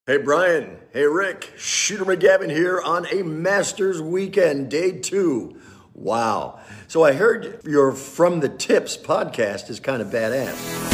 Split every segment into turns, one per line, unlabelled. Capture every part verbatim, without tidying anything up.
Hey Brian, hey Rick, Shooter McGavin here on a Masters weekend, day two. Wow. So I heard your From the Tips podcast is kind of badass.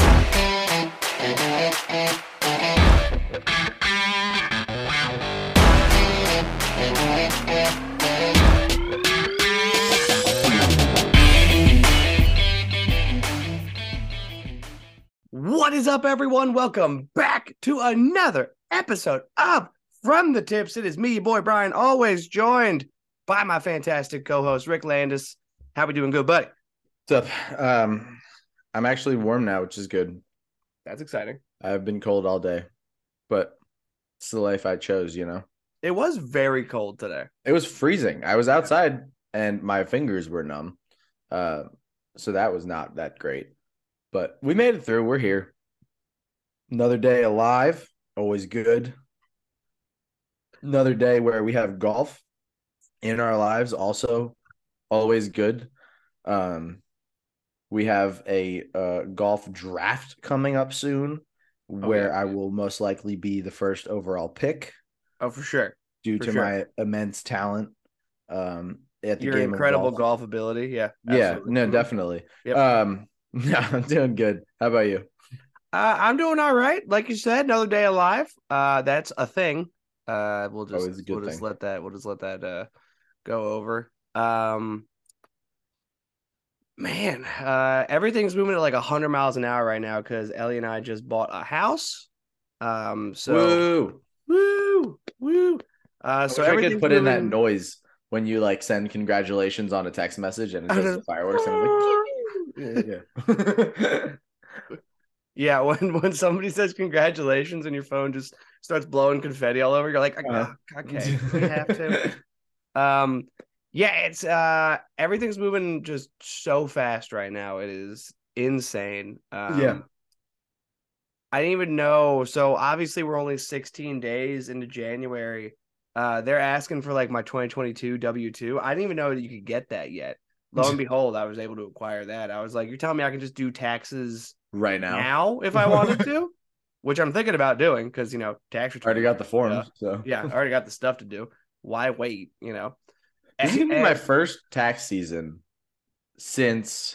What is up, everyone? Welcome back to another episode of From the Tips. It is me, your boy Brian, always joined by my fantastic co-host Rick Landis. How we doing, good buddy?
What's up? Um, I'm actually warm now, which is good.
That's exciting.
I've been cold all day, but it's the life I chose, you know?
It was very cold today.
It was freezing. I was outside and my fingers were numb. Uh, so that was not that great. But we made it through. We're here. Another day alive. Always good. Another day where we have golf in our lives. Also, always good. Um, we have a uh, golf draft coming up soon where
oh, yeah.
I will most likely be the first overall pick.
Oh, for sure.
Due
for
to
sure.
my immense talent um, at the
Your
game
incredible
of golf.
golf ability. Yeah.
Yeah,
Absolutely.
no, definitely.
Yep.
Um, yeah, I'm doing good. How about you?
Uh, I'm doing all right. Like you said, another day alive. Uh, that's a thing. Uh, we'll just
Always a good
we'll just
thing.
let that we'll just let that uh go over. Um, man, uh, everything's moving at like a hundred miles an hour right now because Ellie and I just bought a house. Um, so
Woo!
woo woo. Uh,
I
so
wish I
everything's
could put in that
moving-
noise when you like send congratulations on a text message and it does the fireworks and I'm like, yeah, yeah.
Yeah, when when somebody says congratulations and your phone just starts blowing confetti all over, you're like,
Uh-huh.
"Ah, okay, we have to. Um, yeah, it's uh everything's moving just so fast right now. It is insane. Um,
Yeah.
I didn't even know. So obviously we're only sixteen days into January. Uh, they're asking for like my twenty twenty-two W two. I didn't even know that you could get that yet. Lo and behold, I was able to acquire that. I was like, you're telling me I can just do taxes
Right now.
now if I wanted to, which I'm thinking about doing because, you know, tax return.
Already got the forms,
Yeah.
so
Yeah, I already got the stuff to do. Why wait, you know?
this is
And-
gonna be my
and-
first tax season since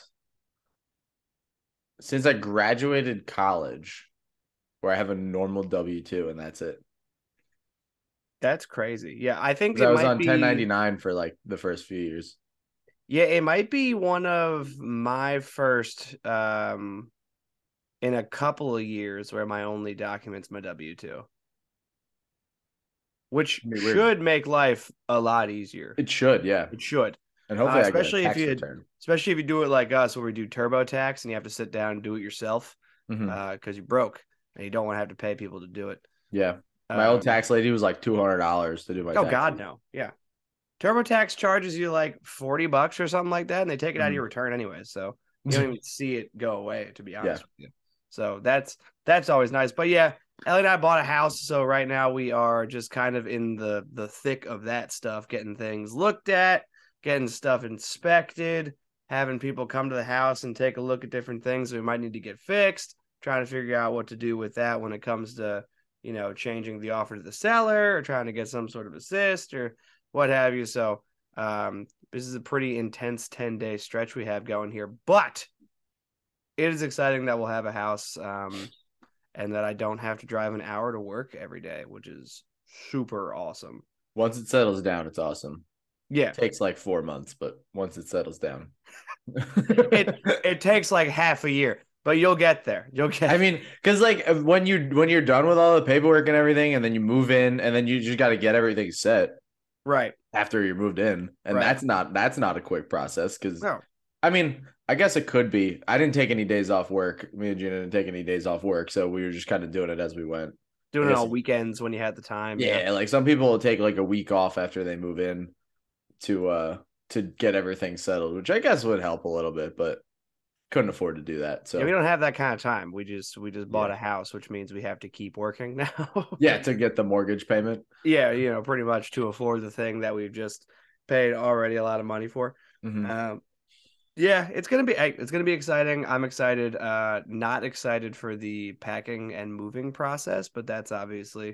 since I graduated college where I have a normal W two and that's it.
That's crazy. Yeah, I think
'Cause
it
I was
might
on
be
ten ninety-nine for like the first few years.
Yeah, it might be one of my first um in a couple of years where my only document's my W two. Which
It'd be weird.
should make life a lot easier.
It should, yeah.
It should.
And hopefully
Uh,
I get a
especially if
tax
you
return.
especially if you do it like us where we do TurboTax and you have to sit down and do it yourself
Mhm.
uh because you're broke and you don't want to have to pay people to do it.
Yeah. My old
Um,
tax lady was like two hundred dollars to do my
Oh
taxes.
God, no. Yeah. TurboTax charges you like forty bucks or something like that, and they take it out of
Mhm.
your return anyway. So you don't even see it go away, to be honest
Yeah.
with you. So that's that's always nice. But yeah, Ellie and I bought a house, so right now we are just kind of in the the thick of that stuff, getting things looked at, getting stuff inspected, having people come to the house and take a look at different things that we might need to get fixed, trying to figure out what to do with that when it comes to, you know, changing the offer to the seller or trying to get some sort of assist or what have you. So um, this is a pretty intense ten day stretch we have going here, but it is exciting that we'll have a house um, and that I don't have to drive an hour to work every day, which is super awesome.
Once it settles down, it's awesome.
Yeah.
It takes like four months, but once it settles down.
it it takes like half a year, but you'll get there. You'll get
I mean, because like when you when you're done with all the paperwork and everything, and then you move in, and then you just got to get everything set
right
after you're moved in, and
Right.
that's not that's not a quick process. Because
No.
I mean, I guess it could be. I didn't take any days off work. Me and Gina didn't take any days off work, so we were just kind of doing it as we went.
Doing
I
it
guess
on
it-
weekends when you had the time.
Yeah, like some people will take like a week off after they move in to uh to get everything settled, which I guess would help a little bit, but couldn't afford to do that. So
Yeah, we don't have that kind of time. We just we just bought
Yeah.
a house, which means we have to keep working now.
yeah, to get the mortgage payment.
Yeah, you know, pretty much to afford the thing that we've just paid already a lot of money for.
Mhm.
Um, yeah, it's gonna be it's gonna be exciting. I'm excited. Uh, not excited for the packing and moving process, but that's obviously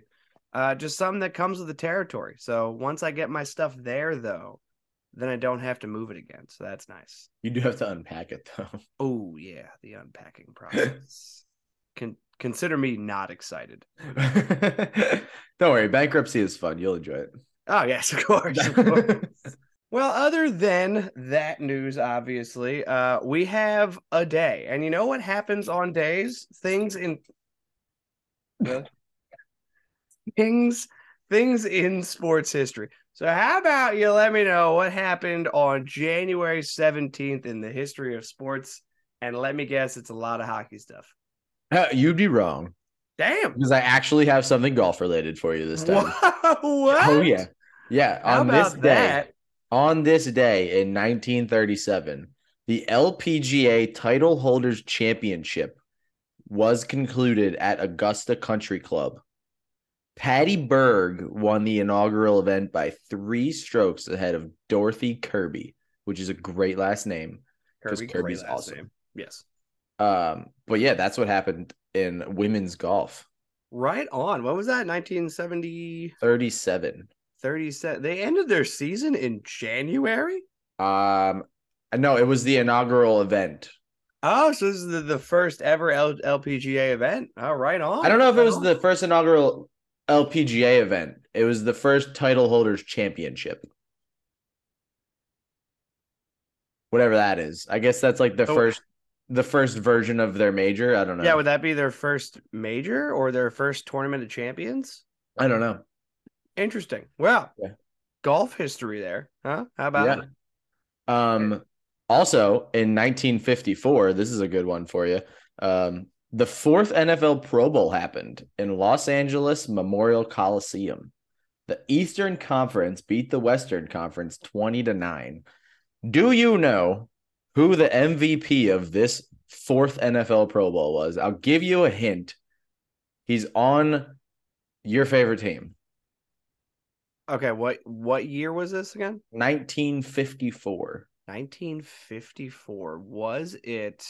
Uh, just something that comes with the territory. So once I get my stuff there, though, then I don't have to move it again. So that's nice.
You do have to unpack it though.
Oh yeah, the unpacking process. Con- consider me not excited.
Don't worry, bankruptcy is fun. You'll enjoy it.
Oh yes, of course. Of course. Well, other than that news, obviously, uh, we have a day, and you know what happens on days? Things in really? things things in sports history. So how about you let me know what happened on January seventeenth in the history of sports, and let me guess, it's a lot of hockey stuff.
Uh, You'd be wrong.
Damn.
Because I actually have something golf related for you this time.
What?
Oh yeah. Yeah.
How
on this
about
day,
that?
on this day in nineteen thirty-seven, the L P G A Title Holders Championship was concluded at Augusta Country Club. Patty Berg won the inaugural event by three strokes ahead of Dorothy Kirby, which is a great last name because
Kirby,
Kirby's
great last
awesome.
name. Yes.
Um, but yeah, that's what happened in women's golf.
Right on. What was that? nineteen seventy,
thirty-seven.
thirty-seven. They ended their season in January?
Um, no, it was the inaugural event.
Oh, so this is the, the first ever L- LPGA event. Oh, right on.
I don't know if it
Right
was
on.
the first inaugural L P G A event. It was the first title holders championship. Whatever that is. I guess that's like the
So-
first the first version of their major. I don't know.
Yeah, would that be their first major or their first tournament of champions?
I don't know.
Interesting. Well,
Yeah.
golf history there, huh? How about
Yeah.
it?
Um, also in nineteen fifty-four, this is a good one for you. Um, the fourth N F L Pro Bowl happened in Los Angeles Memorial Coliseum. The Eastern Conference beat the Western Conference twenty to nine. Do you know who the M V P of this fourth N F L Pro Bowl was? I'll give you a hint. He's on your favorite team.
Okay, what what year was this again?
nineteen fifty-four.
nineteen fifty-four. Was it?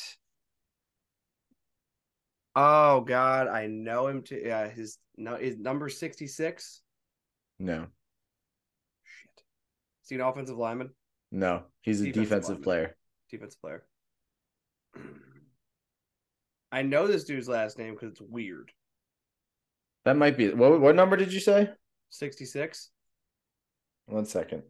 Oh God, I know him too. Yeah, his no, his number sixty-six.
No,
Shit. Is he an offensive lineman?
no, he's a
Defensive
defensive
lineman.
player.
Defensive player. I know this dude's last name because it's weird.
That might be what. What number did you say?
sixty-six
One second.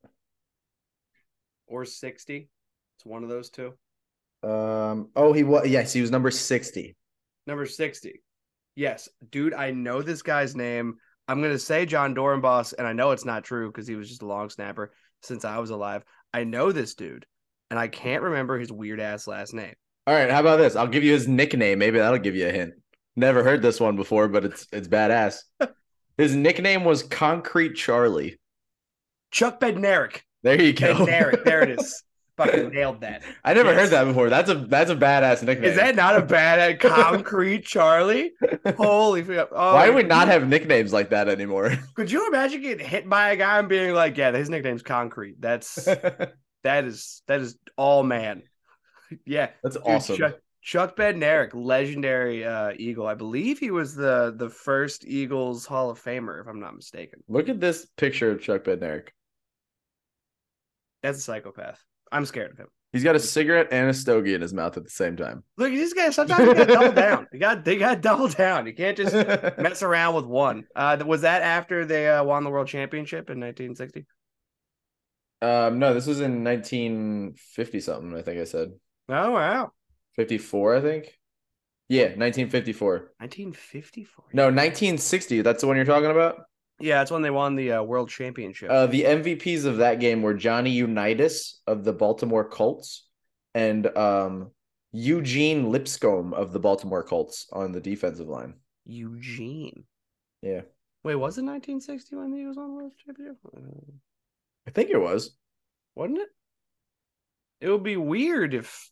or sixty. It's one of those two.
Um. Oh, he was. Yes, he was number sixty.
Number sixty. Yes, dude, I know this guy's name. I'm going to say John Dorenbos, and I know it's not true because he was just a long snapper since I was alive. I know this dude, and I can't remember his weird-ass last name.
All right. How about this? I'll give you his nickname. Maybe that'll give you a hint. Never heard this one before, but it's it's badass. His nickname was Concrete Charlie.
Chuck Bednarik.
There you go.
Bednarik. There it is. Fucking nailed that.
I never
Yes.
heard that before. That's a that's a badass nickname.
Is that not a bad Concrete Charlie? Holy fuck. Oh,
Why do we not have nicknames like that anymore?
Could you imagine getting hit by a guy and being like, yeah, his nickname's Concrete. That's that is that is all man. Yeah.
That's
Dude,
awesome.
Chuck, Chuck Bednarik, legendary uh, Eagle. I believe he was the the first Eagles Hall of Famer, if I'm not mistaken.
Look at this picture of Chuck Bednarik.
That's a psychopath. I'm scared of him.
He's got a cigarette and a stogie in his mouth at the same time.
Look at this guy. Sometimes you got to double down. You got they got to double down. You can't just mess around with one. Uh, was that after they uh, won the world championship in nineteen sixty?
Um, no, this was in nineteen fifty something. I think I said
Oh wow,
fifty-four. I think. Yeah, nineteen fifty-four.
nineteen fifty-four.
No, nineteen sixty. That's the one you're talking about.
Yeah, that's when they won the uh, world championship.
Uh, the M V Ps of that game were Johnny Unitas of the Baltimore Colts and um, Eugene Lipscomb of the Baltimore Colts on the defensive line.
Eugene.
Yeah,
Wait, was it nineteen sixty when the Eagles won the world championship? Uh,
I think it was.
wasn't it? It would be weird if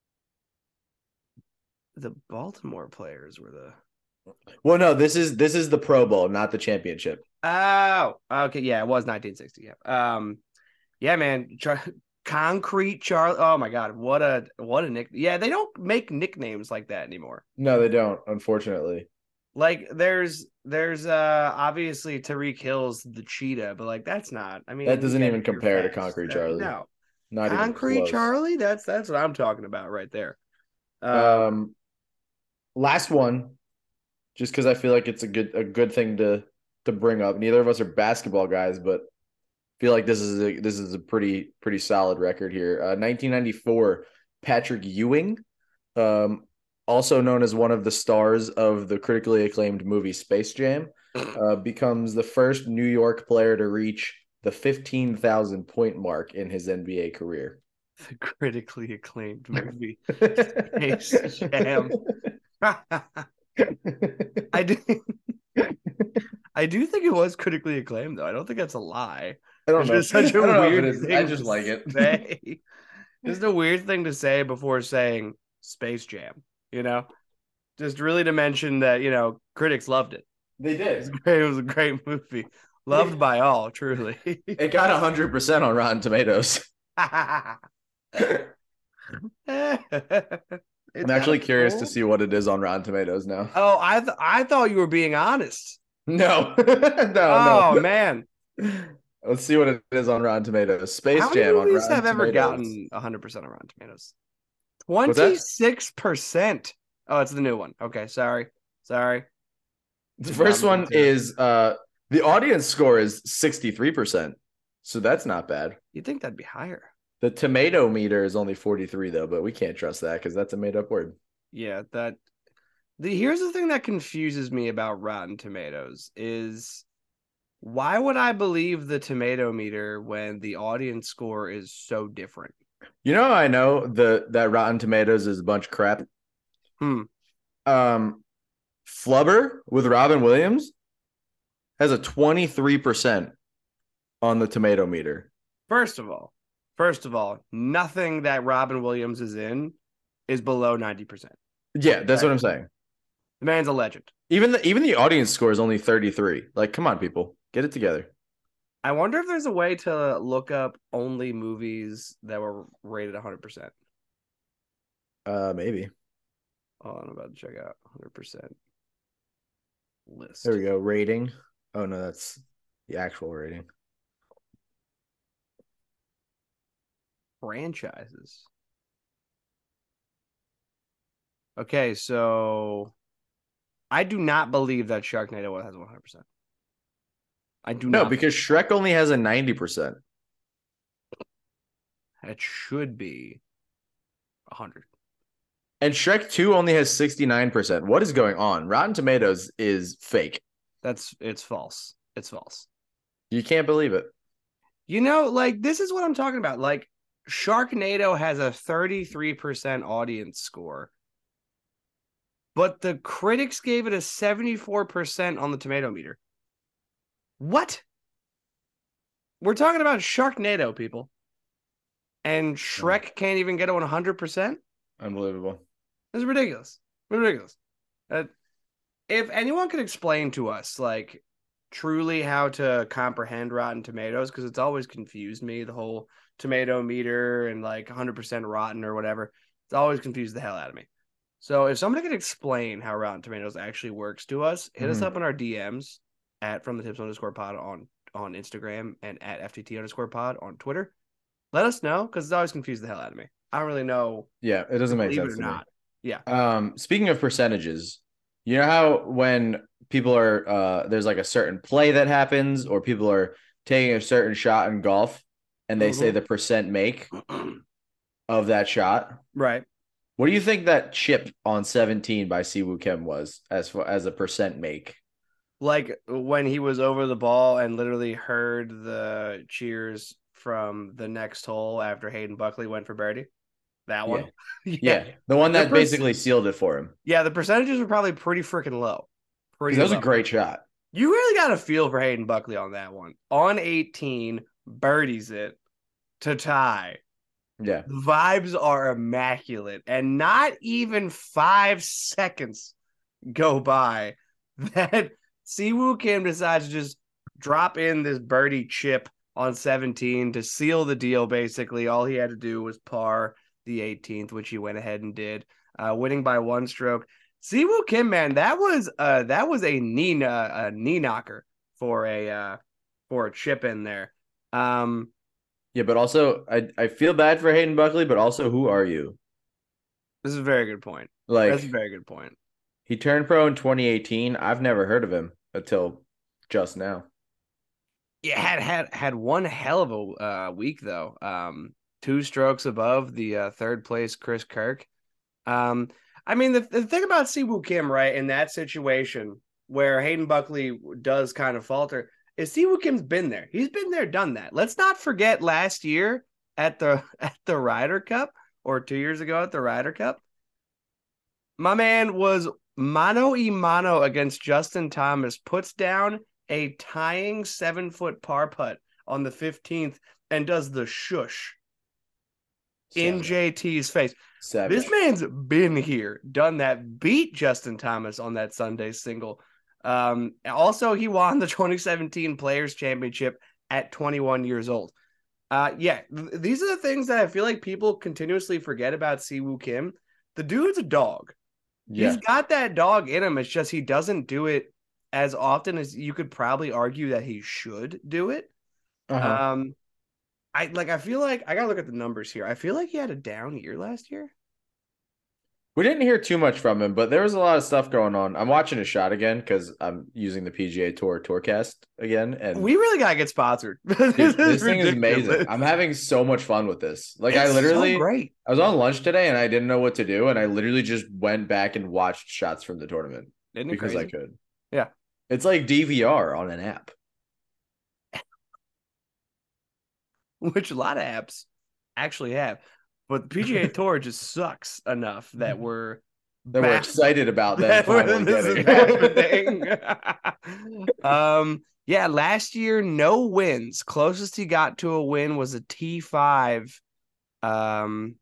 the Baltimore players were the.
Well, no, this is this is the Pro Bowl, not the championship.
Oh, okay, yeah, it was nineteen sixty. Yeah, um, yeah, man, Char- Concrete Charlie. Oh my God, what a what a nick. Yeah, they don't make nicknames like that anymore.
No, they don't, unfortunately.
Like, there's there's uh obviously Tariq Hill's the cheetah, but like that's not. I mean,
That doesn't
yeah,
even
you're
compare to
fast.
Concrete
Uh,
Charlie.
no,
Not even
Concrete
close.
Charlie. That's that's what I'm talking about right there. Um,
Um, last one, just because I feel like it's a good a good thing to to bring up. Neither of us are basketball guys, but I feel like this is a this is a pretty pretty solid record here. Uh, nineteen ninety-four, Patrick Ewing, um, also known as one of the stars of the critically acclaimed movie Space Jam, uh, becomes the first New York player to reach the fifteen thousand point mark in his N B A career.
the critically acclaimed movie Space Jam. I do. I do think it was critically acclaimed, though. I don't think that's a lie.
I don't
It's
know.
just such a
I don't know if
weird
it is.
thing.
I just
to
like it.
say. Just a weird thing to say before saying Space Jam. You know, just really to mention that you know critics loved it.
They
It was
did.
great. It was a great movie, loved by all. Truly.
It got one hundred percent on Rotten Tomatoes.
It's
I'm actually
kinda
curious
cool.
to see what it is on Rotten Tomatoes now.
Oh, I th- I thought you were being honest.
No, no,
Oh
no.
man,
Let's see what it is on Rotten Tomatoes. Space
how many
Jam on
movies
Rotten
have ever
Tomatoes.
gotten one hundred percent on Rotten Tomatoes?
What's that?
twenty-six percent. Oh, it's the new one. Okay, sorry. Sorry.
The first one is uh the audience score is sixty-three percent. So that's not bad.
You'd think that'd be higher.
The tomato meter is only forty-three though, but we can't trust that because that's a made up word.
Yeah, that the here's the thing that confuses me about Rotten Tomatoes is why would I believe the tomato meter when the audience score is so different?
You know, I know the that Rotten Tomatoes is a bunch of crap.
Hmm.
Um, Flubber with Robin Williams has a twenty-three percent on the tomato meter.
First of all, first of all, nothing that Robin Williams is in is below ninety percent.
Yeah, that's
Right.
what I'm saying.
The man's a legend.
Even the even the audience score is only thirty-three. Like, come on, people, get it together.
I wonder if there's a way to look up only movies that were rated one hundred percent.
Uh, maybe.
Oh, I'm about to check out one hundred percent list.
There we go. Rating. Oh no, that's the actual rating.
Franchises. Okay, so I do not believe that Sharknado has one hundred percent. I do
No,
not.
because Shrek only has a ninety percent.
It should be one hundred.
And Shrek two only has sixty-nine percent. What is going on? Rotten Tomatoes is fake.
That's it's false. It's false.
You can't believe it.
You know, like this is what I'm talking about. Like Sharknado has a thirty-three percent audience score, but the critics gave it a seventy-four percent on the tomato meter. What? We're talking about Sharknado, people. And Shrek can't even get a one hundred percent?
Unbelievable.
It's ridiculous. Ridiculous. Uh, if anyone could explain to us, like, truly how to comprehend Rotten Tomatoes, because it's always confused me, the whole tomato meter and, like, one hundred percent rotten or whatever. It's always confused the hell out of me. So if somebody could explain how Rotten Tomatoes actually works to us, hit
Mhm.
us up in our D Ms at from the tips underscore pod on, on Instagram and at F T T underscore pod on Twitter. Let us know, because it's always confused the hell out of me. I don't really know.
Yeah, it doesn't make
Believe it
sense
or
to me.
not. Yeah.
Um, speaking of percentages, you know how when people are uh there's like a certain play that happens or people are taking a certain shot in golf and they say
Mhm.
the percent make of that shot.
Right.
What do you think that chip on seventeen by Siwoo Kim was as far as a percent make?
Like when he was over the ball and literally heard the cheers from the next hole after Hayden Buckley went for birdie. That one.
Yeah. Yeah. The one
The
that
perc-
basically sealed it for him.
Yeah, the percentages were probably pretty freaking low. Pretty
That was
low.
a great shot.
You really got to feel for Hayden Buckley on that one. On eighteen, birdies it to tie.
Yeah.
The vibes are immaculate. And not even five seconds go by that Siwoo Kim decides to just drop in this birdie chip on seventeen to seal the deal, basically. All he had to do was par the eighteenth, which he went ahead and did, uh, winning by one stroke. Siwoo Kim, man, that was uh that was a knee uh, a knee knocker for a uh for a chip in there. Um,
Yeah, but also I I feel bad for Hayden Buckley, but also who are you?
this is a very good point. That's a
Like
very good point.
he turned pro in twenty eighteen. I've never heard of him until just now.
Yeah, had had had one hell of a uh, week though. Um, two strokes above the uh, third place Chris Kirk. Um, I mean the, the thing about Siwoo Kim, right, in that situation where Hayden Buckley does kind of falter, is Siwoo Kim's been there. He's been there, done that. Let's not forget last year at the at the Ryder Cup, or two years ago at the Ryder Cup. My man was mano y mano against Justin Thomas, puts down a tying seven foot par putt on the fifteenth and does the shush in
Savage.
J T's face.
Savage.
This man's been here, done that, beat Justin Thomas on that Sunday single. Um, also, he won the twenty seventeen Players Championship at twenty-one years old. Uh, yeah, th- these are the things that I feel like people continuously forget about Siwoo Kim. The dude's a dog.
Yeah.
He's got that dog in him. It's just he doesn't do it as often as you could probably argue that he should do it.
Uh-huh.
Um, I like. I feel like I gotta look at the numbers here. I feel like he had a down year last year.
We didn't hear too much from him, but there was a lot of stuff going on. I'm watching a shot again because I'm using the P G A Tour Tourcast again, and
We really gotta get sponsored.
dude,
this
this thing is
ridiculous.
amazing. I'm having so much fun with this. Like I
It's
literally,
so great.
I was on lunch today and I didn't know what to do, and I literally just went back and watched shots from the tournament
Isn't it
because
crazy?
I could.
Yeah.
It's like D V R on an app.
Which a lot of apps actually have, but the P G A Tour just sucks enough that we're
That we're
back-
excited about them
that we're-
finally
this is
getting.
happening. um, yeah, last year no wins. Closest he got to a win was a T five, um,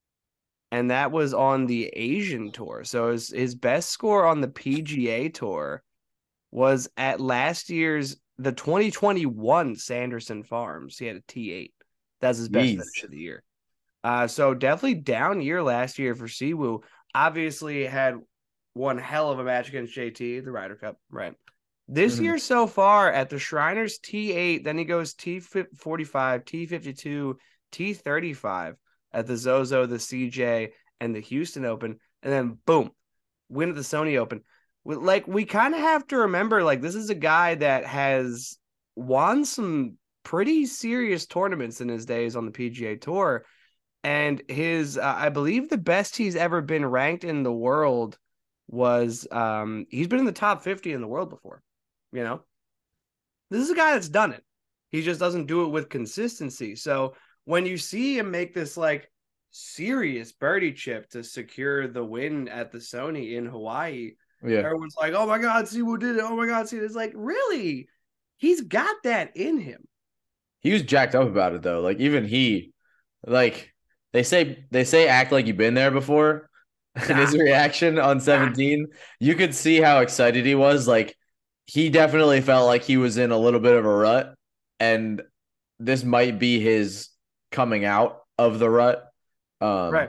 and that was on the Asian Tour. So his his best score on the P G A Tour was at last year's the twenty twenty-one Sanderson Farms. He had a T eight. That's his best
Jeez.
finish of the year. Uh, so definitely down year last year for Siwoo. Obviously had one hell of a match against J T, the Ryder Cup, right? This
Mhm.
year so far at the Shriners T eight, then he goes T forty-five, T fifty-two, T thirty-five at the Zozo, the C J, and the Houston Open, and then boom, win at the Sony Open. We- Like we kind of have to remember, like this is a guy that has won some pretty serious tournaments in his days on the P G A Tour. And his, uh, I believe the best he's ever been ranked in the world was, um, he's been in the top fifty in the world before, you know? This is a guy that's done it. He just doesn't do it with consistency. So when you see him make this like serious birdie chip to secure the win at the Sony in Hawaii,
Yeah.
everyone's like, oh my God, Siwoo did it. Oh my God, Siwoo. It's like, really? He's got that in him.
He was jacked up about it though. Like even he, like they say, they say act like you've been there before. And his reaction on seventeen, you could see how excited he was. Like he definitely felt like he was in a little bit of a rut, and this might be his coming out of the rut. Um,
Right.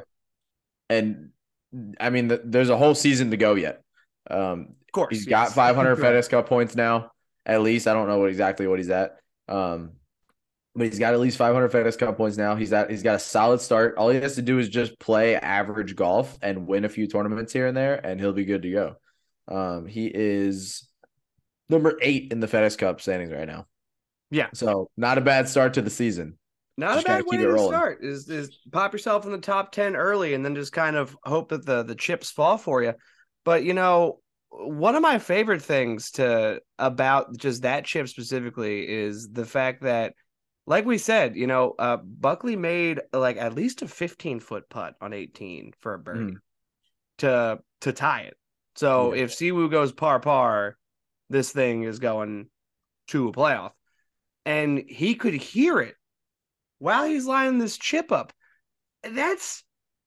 And I mean, th- there's a whole season to go yet. Um,
Of course.
He's got
yes.
five hundred
Right.
FedEx Cup points now, at least. I don't know what exactly what he's at. Um, but he's got at least five hundred FedEx Cup points now. He's at he's got a solid start. All he has to do is just play average golf and win a few tournaments here and there, and he'll be good to go. Um, he is number eight in the FedEx Cup standings right now.
Yeah.
So not a bad start to the season.
Not
Just
a bad
gotta
way
keep it
to
rolling.
start. Is is pop yourself in the top ten early and then just kind of hope that the the chips fall for you. But you know, one of my favorite things to about just that chip specifically is the fact that, like we said, you know, uh, Buckley made like at least a fifteen foot putt on eighteen for a birdie
Mhm.
to to tie it. So
Yeah.
if Siwoo goes par par, this thing is going to a playoff, and he could hear it while he's lining this chip up. That's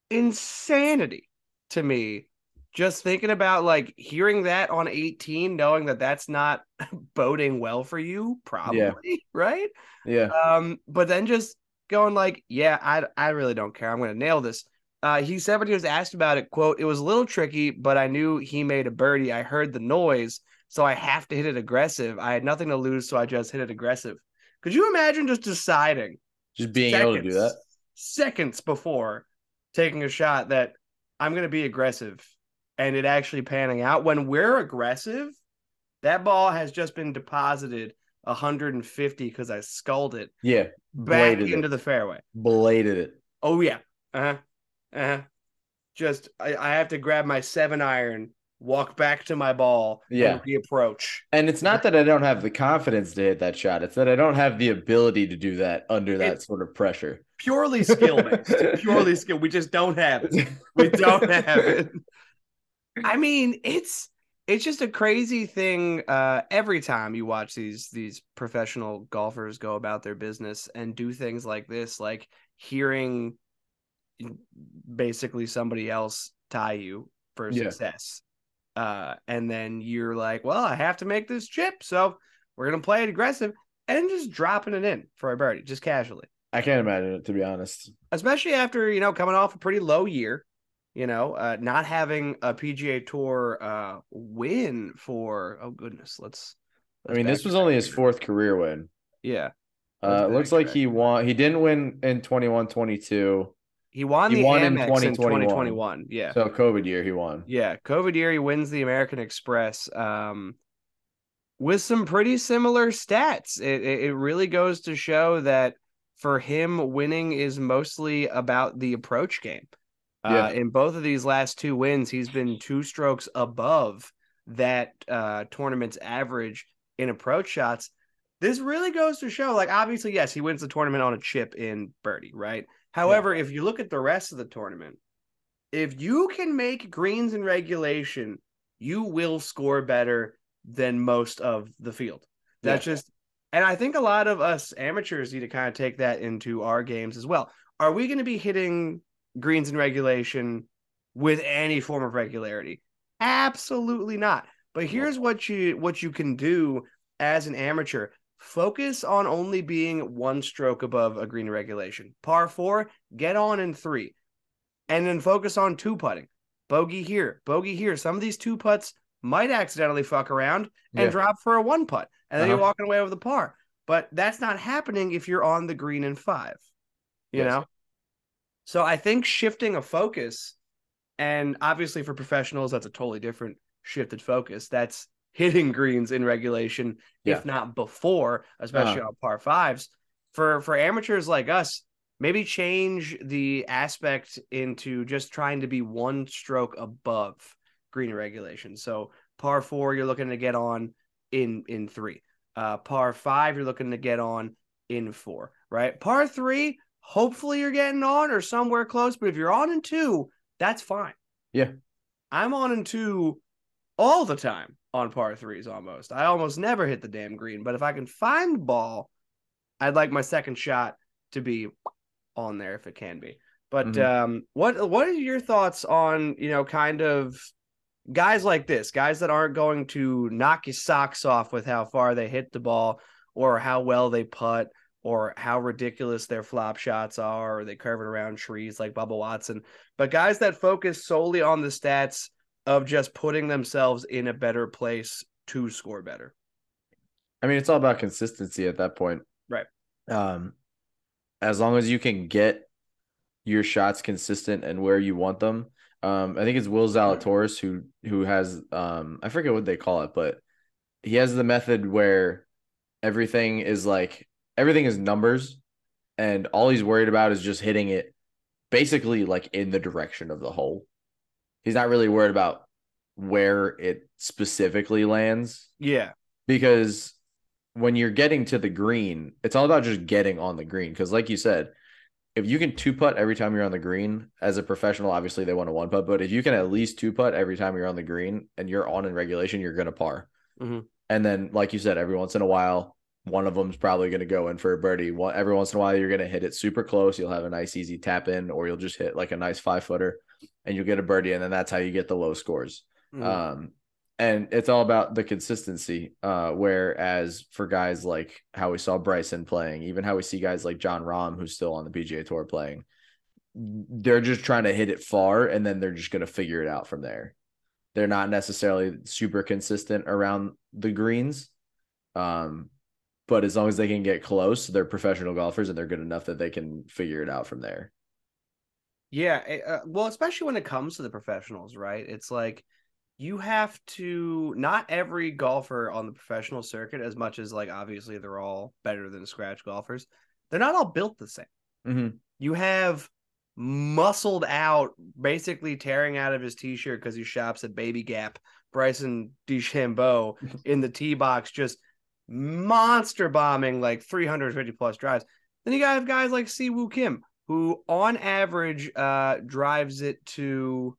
insanity to me. Just thinking about like hearing that on eighteen, knowing that that's not boding well for you, probably, right?
Yeah.
Um, but then just going like, yeah, I I really don't care. I'm going to nail this. Uh, he said when he was asked about it, quote, "It was a little tricky, but I knew he made a birdie. I heard the noise, so I have to hit it aggressive. I had nothing to lose, so I just hit it aggressive." Could you imagine just deciding
Just being
seconds,
able to do that.
seconds before taking a shot that I'm going to be aggressive and it actually panning out? When we're aggressive, that ball has just been deposited one hundred fifty because I sculled it
Yeah.
back
Bladed
into
it.
the fairway.
Bladed it.
Oh, yeah. Uh-huh. Uh-huh. Just, I, I have to grab my seven iron, walk back to my ball,
Yeah.
and reapproach.
And it's not that I don't have the confidence to hit that shot. It's that I don't have the ability to do that under that
It's
sort of pressure.
Purely skill based. Purely skill. We just don't have it. We don't have it. I mean, it's it's just a crazy thing. Uh, every time you watch these these professional golfers go about their business and do things like this, like hearing basically somebody else tie you for
Yeah.
success. Uh, and then you're like, well, I have to make this chip, so we're gonna play it aggressive and just dropping it in for a birdie, just casually.
I can't imagine it, to be honest.
Especially after, you know, coming off a pretty low year, you know, uh, not having a P G A Tour uh, win for, oh goodness, let's.
I
let's
mean, this was only his fourth career win.
Yeah.
Uh, it looks like he won. He didn't win in twenty-one twenty-two.
He won
He
the
won in
Amex in
twenty twenty-one.
twenty twenty-one. Yeah.
So COVID year, he won.
Yeah. COVID year, he wins the American Express um, with some pretty similar stats. It, it, it really goes to show that for him, winning is mostly about the approach game.
Yeah.
Uh, in both of these last two wins, he's been two strokes above that uh, tournament's average in approach shots. This really goes to show, like, obviously, yes, he wins the tournament on a chip in birdie, right? However, yeah. if you look at the rest of the tournament, if you can make greens in regulation, you will score better than most of the field. That's yeah. just, and I think a lot of us amateurs need to kind of take that into our games as well. Are we going to be hitting greens in regulation with any form of regularity? Absolutely not. But here's what you what you can do as an amateur. Focus on only being one stroke above a green regulation. Par four, get on in three. And then focus on two putting. Bogey here, bogey here. Some of these two putts might accidentally fuck around and yeah. drop for a one putt. And then uh-huh. you're walking away with a par. But that's not happening if you're on the green in five. You yes. know? So I think shifting a focus, and obviously for professionals, that's a totally different shifted focus. That's hitting greens in regulation, yeah. if not before, especially uh-huh. on par fives. For for amateurs like us, maybe change the aspect into just trying to be one stroke above green regulation. So par four, you're looking to get on in in three. Uh, par five, you're looking to get on in four, right? Par three, hopefully you're getting on or somewhere close, but if you're on in two, that's fine.
Yeah.
I'm on in two all the time on par threes almost. I almost never hit the damn green, but if I can find the ball, I'd like my second shot to be on there if it can be. But mm-hmm. um, what what are your thoughts on, you know, kind of guys like this, guys that aren't going to knock your socks off with how far they hit the ball or how well they putt or how ridiculous their flop shots are, or they curve it around trees like Bubba Watson, but guys that focus solely on the stats of just putting themselves in a better place to score better?
I mean, it's all about consistency at that point.
Right.
Um, as long as you can get your shots consistent and where you want them. Um, I think it's Will Zalatoris who who has um, I forget what they call it, but he has the method where everything is like everything is numbers, and all he's worried about is just hitting it basically like in the direction of the hole. He's not really worried about where it specifically lands.
Yeah.
Because when you're getting to the green, it's all about just getting on the green. Because like you said, if you can two putt every time you're on the green, as a professional, obviously they want a one putt, but if you can at least two putt every time you're on the green and you're on in regulation, you're going to par.
Mm-hmm.
And then, like you said, every once in a while, one of them's probably going to go in for a birdie. One, every once in a while, you're going to hit it super close. You'll have a nice, easy tap in, or you'll just hit like a nice five footer and you'll get a birdie. And then that's how you get the low scores. Mm-hmm. Um, and it's all about the consistency. Uh, whereas for guys like how we saw Bryson playing, even how we see guys like John Rahm, who's still on the P G A Tour playing, they're just trying to hit it far, and then they're just going to figure it out from there. They're not necessarily super consistent around the greens. Um, but as long as they can get close, they're professional golfers and they're good enough that they can figure it out from there.
Yeah. Uh, well, especially when it comes to the professionals, right? It's like you have to, not every golfer on the professional circuit, as much as like obviously they're all better than scratch golfers, they're not all built the same.
Mm-hmm.
You have muscled out, basically tearing out of his t-shirt because he shops at Baby Gap, Bryson DeChambeau in the tee box, just monster bombing like three hundred fifty plus drives. Then you got guys like Siwoo Kim, who on average uh, drives it to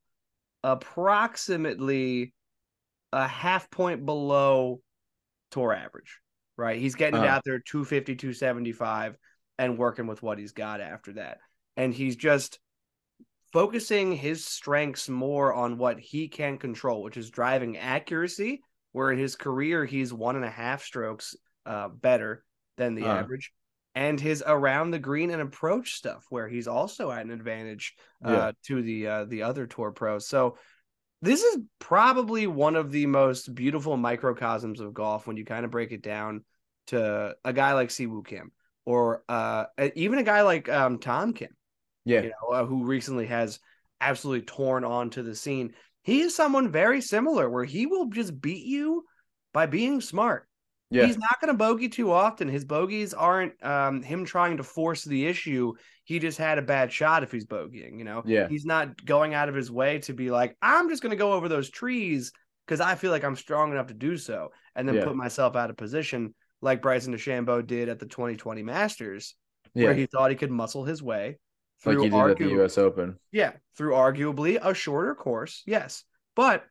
approximately a half point below tour average, right? He's getting it
Uh-huh.
out there two fifty, two seventy-five and working with what he's got after that. And he's just focusing his strengths more on what he can control, which is driving accuracy, where in his career, he's one and a half strokes uh, better than the
Uh-huh.
average. And his around the green and approach stuff, where he's also at an advantage uh,
Yeah.
to the uh, the other tour pros. So this is probably one of the most beautiful microcosms of golf when you kind of break it down to a guy like Siwoo Kim, or uh, even a guy like um, Tom Kim,
Yeah.
you know, uh, who recently has absolutely torn onto the scene. He is someone very similar where he will just beat you by being smart.
Yeah.
He's not going to bogey too often. His bogeys aren't um, him trying to force the issue. He just had a bad shot if he's bogeying, you know?
Yeah.
He's not going out of his way to be like, I'm just going to go over those trees because I feel like I'm strong enough to do so, and then
Yeah.
put myself out of position like Bryson DeChambeau did at the twenty twenty Masters,
Yeah.
where he thought he could muscle his way
Like
through
he did at the
argu-
U S Open.
yeah, through arguably a shorter course, yes. But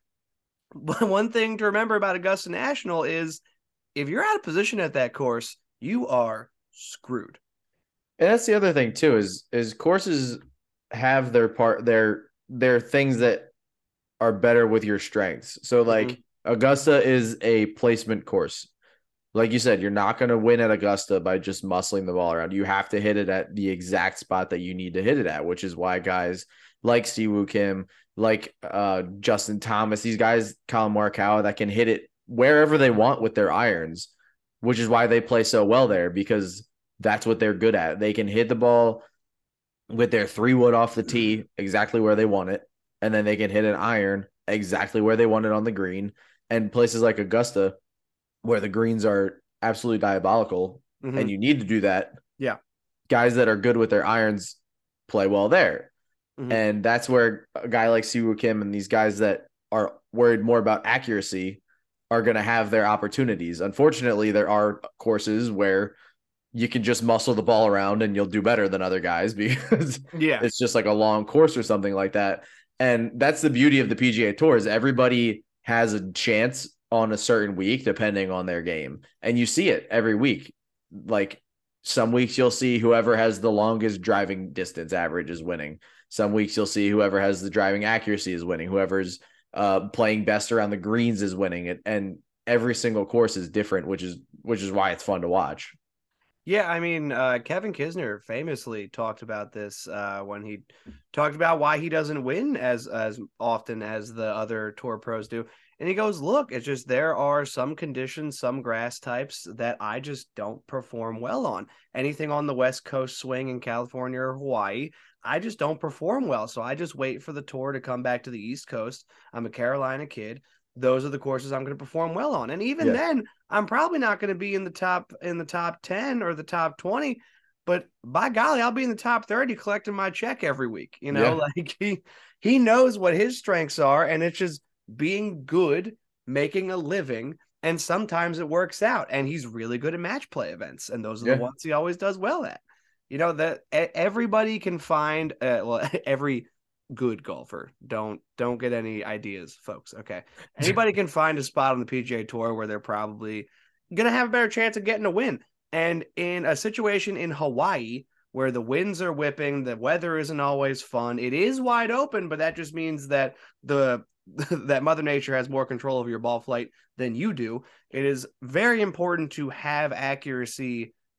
one thing to remember about Augusta National is if you're out of position at that course, you are screwed.
And that's the other thing too, is is courses have their part their their things that are better with your strengths. So like
Mm-hmm.
Augusta is a placement course. Like you said, you're not going to win at Augusta by just muscling the ball around. You have to hit it at the exact spot that you need to hit it at, which is why guys like Siwoo Kim, like uh, Justin Thomas, these guys, Colin Morikawa, that can hit it wherever they want with their irons, which is why they play so well there, because that's what they're good at. They can hit the ball with their three wood off the tee exactly where they want it, and then they can hit an iron exactly where they want it on the green. And places like Augusta, where the greens are absolutely diabolical,
Mm-hmm.
and you need to do that.
Yeah.
Guys that are good with their irons play well there.
Mm-hmm.
And that's where a guy like Siwoo Kim and these guys that are worried more about accuracy are going to have their opportunities. Unfortunately, there are courses where you can just muscle the ball around and you'll do better than other guys because
Yeah.
it's just like a long course or something like that. And that's the beauty of the P G A Tour, is everybody has a chance on a certain week depending on their game. And you see it every week. Like some weeks you'll see whoever has the longest driving distance average is winning. Some weeks you'll see whoever has the driving accuracy is winning. Whoever's uh, playing best around the greens is winning it. And every single course is different, which is which is why it's fun to watch.
Yeah, I mean, uh, Kevin Kisner famously talked about this uh, when he talked about why he doesn't win as as often as the other tour pros do. And he goes, look, it's just there are some conditions, some grass types that I just don't perform well on. Anything on the West Coast swing in California or Hawaii, I just don't perform well. So I just wait for the tour to come back to the East Coast. I'm a Carolina kid. Those are the courses I'm going to perform well on. And even
Yeah.
then, I'm probably not going to be in the top in the top ten or the top twenty, but by golly, I'll be in the top thirty collecting my check every week. You know,
Yeah.
like he he knows what his strengths are, and it's just being good, making a living, and sometimes it works out. And he's really good at match play events, and those are
Yeah.
the ones he always does well at. You know, that everybody can find uh, well, every good golfer. Don't don't get any ideas, folks. Okay. Anybody can find a spot on the P G A Tour where they're probably gonna have a better chance of getting a win. And in a situation in Hawaii where the winds are whipping, the weather isn't always fun, it is wide open, but that just means that the that Mother Nature has more control over your ball flight than you do. It is very important to have accuracy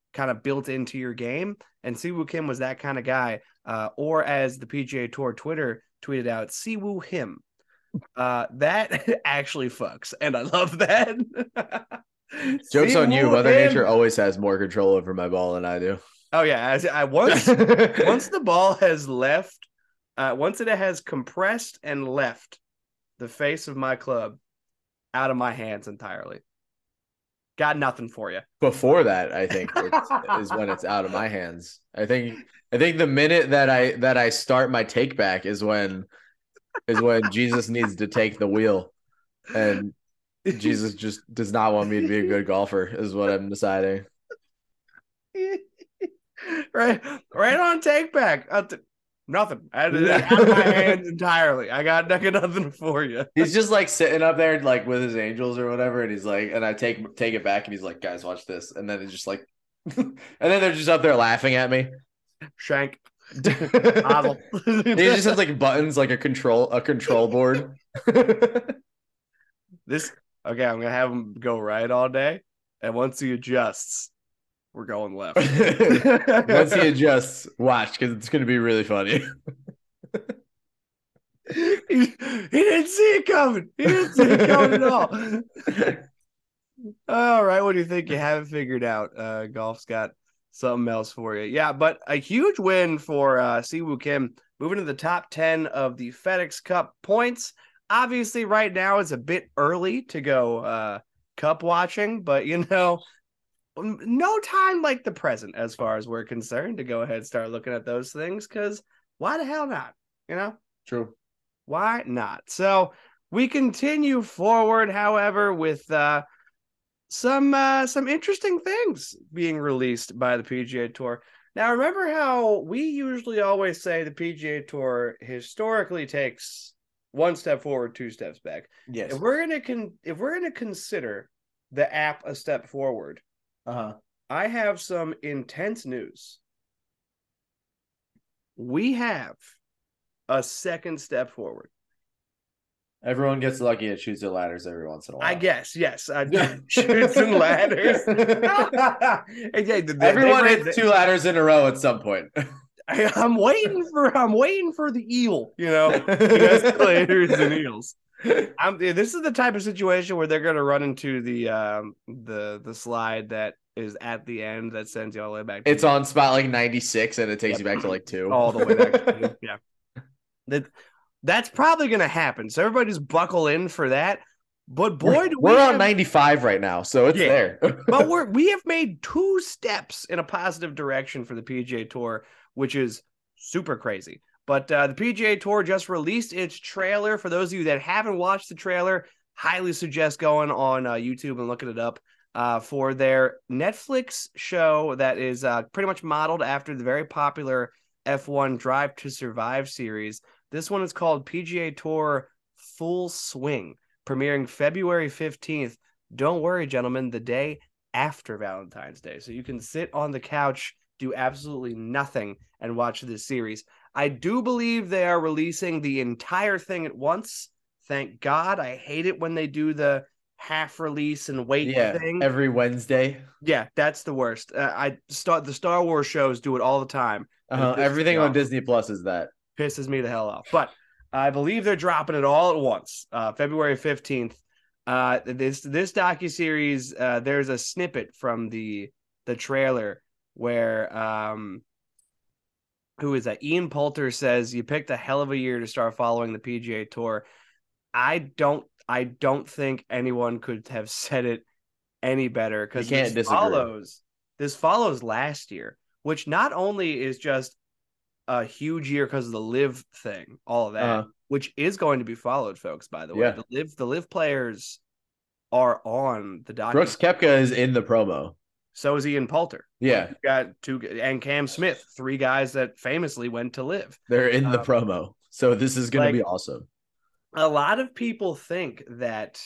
kind of built into your game. And Siwoo Kim was that kind of guy. Uh, or as the P G A Tour Twitter tweeted out, Siwoo him. Uh, that actually fucks. And I love that.
Joke's on you. Mother
him.
Nature always has more control over my ball than I do.
Oh, yeah. As I once, once the ball has left, uh, once it has compressed and left the face of my club out of my hands entirely. Got nothing for you.
Before that, I think it's, is when it's out of my hands. I think I think the minute that I that I start my take back is when is when Jesus needs to take the wheel, and Jesus just does not want me to be a good golfer. Is what I'm deciding.
right, right on take back. Uh, th- nothing. Out of, out of my hands entirely. I got, I got nothing for you.
He's just like sitting up there, like with his angels or whatever, and he's like, and I take take it back, and he's like, guys, watch this, and then it's just like, and then they're just up there laughing at me.
Shank.
He just has like buttons, like a control a control board.
This okay. I'm gonna have him go right all day, and once he adjusts, we're going left.
Once he adjusts, watch, because it's going to be really funny.
he, he didn't see it coming. He didn't see it coming at all. All right, what do you think? You haven't figured out. Uh, golf's got something else for you. Yeah, but a huge win for uh, Siwoo Kim, moving to the top ten of the FedEx Cup points. Obviously, right now it's a bit early to go uh, cup watching, but you know, no time like the present as far as we're concerned to go ahead and start looking at those things, because why the hell not? You know?
True.
Why not? So we continue forward, however, with uh, some uh, some interesting things being released by the P G A Tour. Now, remember how we usually always say the P G A Tour historically takes one step forward, two steps back.
Yes.
If we're gonna con- if we're gonna consider the app a step forward,
Uh-huh.
I have some intense news. We have a second step forward.
Everyone gets lucky at shoots and ladders every once in a while.
I guess, yes. I shoots and ladders. yeah, they,
Everyone
they,
hits
they,
two ladders in a row at some point.
I, I'm waiting for I'm waiting for the eel, you know, the escalators and eels. I'm, this is the type of situation where they're going to run into the um, the the slide that is at the end that sends you all the way back. To
It's on spot like ninety-six, and it takes yep. you back to like two.
All the way back to two. Yeah. That, that's probably going to happen. So everybody just buckle in for that. But boy,
we're,
do
we're
we
on
have,
ninety-five right now, so it's
yeah,
there.
but we're we have made two steps in a positive direction for the P G A Tour, which is super crazy. But uh, the P G A Tour just released its trailer. For those of you that haven't watched the trailer, highly suggest going on uh, YouTube and looking it up uh, for their Netflix show that is uh, pretty much modeled after the very popular F one Drive to Survive series. This one is called P G A Tour Full Swing, premiering February fifteenth. Don't worry, gentlemen, the day after Valentine's Day. So you can sit on the couch, do absolutely nothing, and watch this series. I do believe they are releasing the entire thing at once. Thank God. I hate it when they do the half release and wait
yeah,
thing.
Every Wednesday.
Yeah, that's the worst. Uh, I start the Star Wars shows do it all the time.
Uh-huh. Everything on Disney Plus is that.
Pisses me the hell off. But I believe they're dropping it all at once. Uh, February fifteenth. Uh, this this docuseries, uh, there's a snippet from the the trailer where um, who is that? Ian Poulter says, "You picked a hell of a year to start following the P G A Tour." I don't I don't think anyone could have said it any better, because this
disagree.
follows this follows last year, which not only is just a huge year because of the live thing, all of that, uh-huh. which is going to be followed, folks. By the way,
yeah.
the live the live players are on the document.
Brooks Koepka is in the promo.
So is Ian Poulter.
Yeah,
you got two, and Cam Smith, three guys that famously went to live.
They're in the
um,
promo, so this is going
like,
to be awesome.
A lot of people think that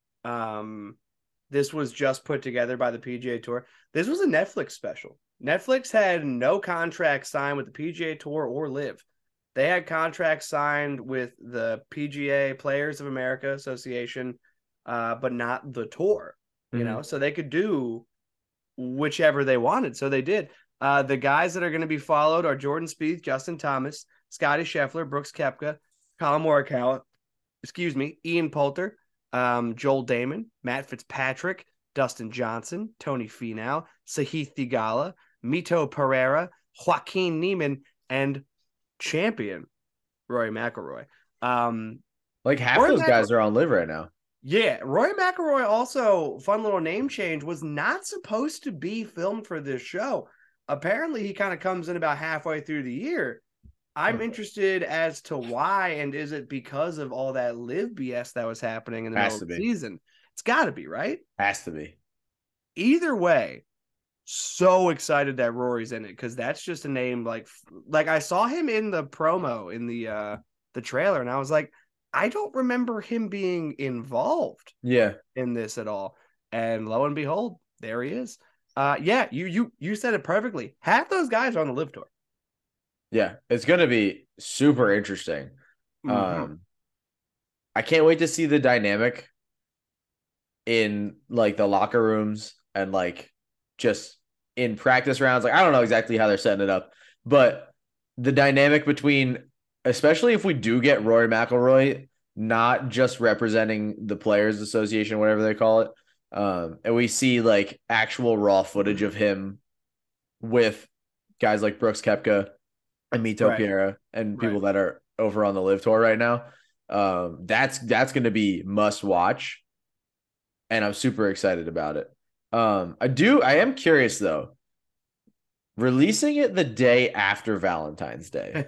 um, this was just put together by the P G A Tour. This was a Netflix special. Netflix had no contract signed with the P G A Tour or Live. They had contracts signed with the P G A Players of America Association, uh, but not the tour. You mm-hmm. know, so they could do whichever they wanted. So they did. Uh, the guys that are going to be followed are Jordan Spieth, Justin Thomas, Scotty Scheffler, Brooks Koepka, Colin Morikawa, excuse me, Ian Poulter, um, Joel Damon, Matt Fitzpatrick, Dustin Johnson, Tony Finau, Sahith Theegala, Mito Pereira, Joaquin Niemann, and champion Rory McIlroy. Um,
Like half
Rory
those
McIlroy,
guys are on live right now.
yeah, Rory McIlroy also, fun little name change, was not supposed to be filmed for this show. Apparently, he kind of comes in about halfway through the year. I'm
Hmm.
interested as to why, and is it because of all that live B S that was happening in the
Has
middle of
to
the
be.
season? It's got to be, right?
Has to be.
Either way, so excited that Rory's in it because that's just a name like like I saw him in the promo in the uh the trailer, and I was like, I don't remember him being involved
Yeah.
in this at all. And lo and behold, there he is. Uh yeah, you you you said it perfectly. Half those guys are on the live tour.
Yeah. It's gonna be super interesting.
Mm-hmm.
Um I can't wait to see the dynamic in like the locker rooms and like just in practice rounds. Like I don't know exactly how they're setting it up, but the dynamic between, especially if we do get Rory McIlroy not just representing the Players Association, whatever they call it, um, and we see like actual raw footage of him with guys like Brooks Koepka and Mito
Right.
Pereira and people
Right.
that are over on the live tour right now. Um, that's that's going to be must watch, and I'm super excited about it. Um, I do. I am curious though. Releasing it the day after Valentine's Day.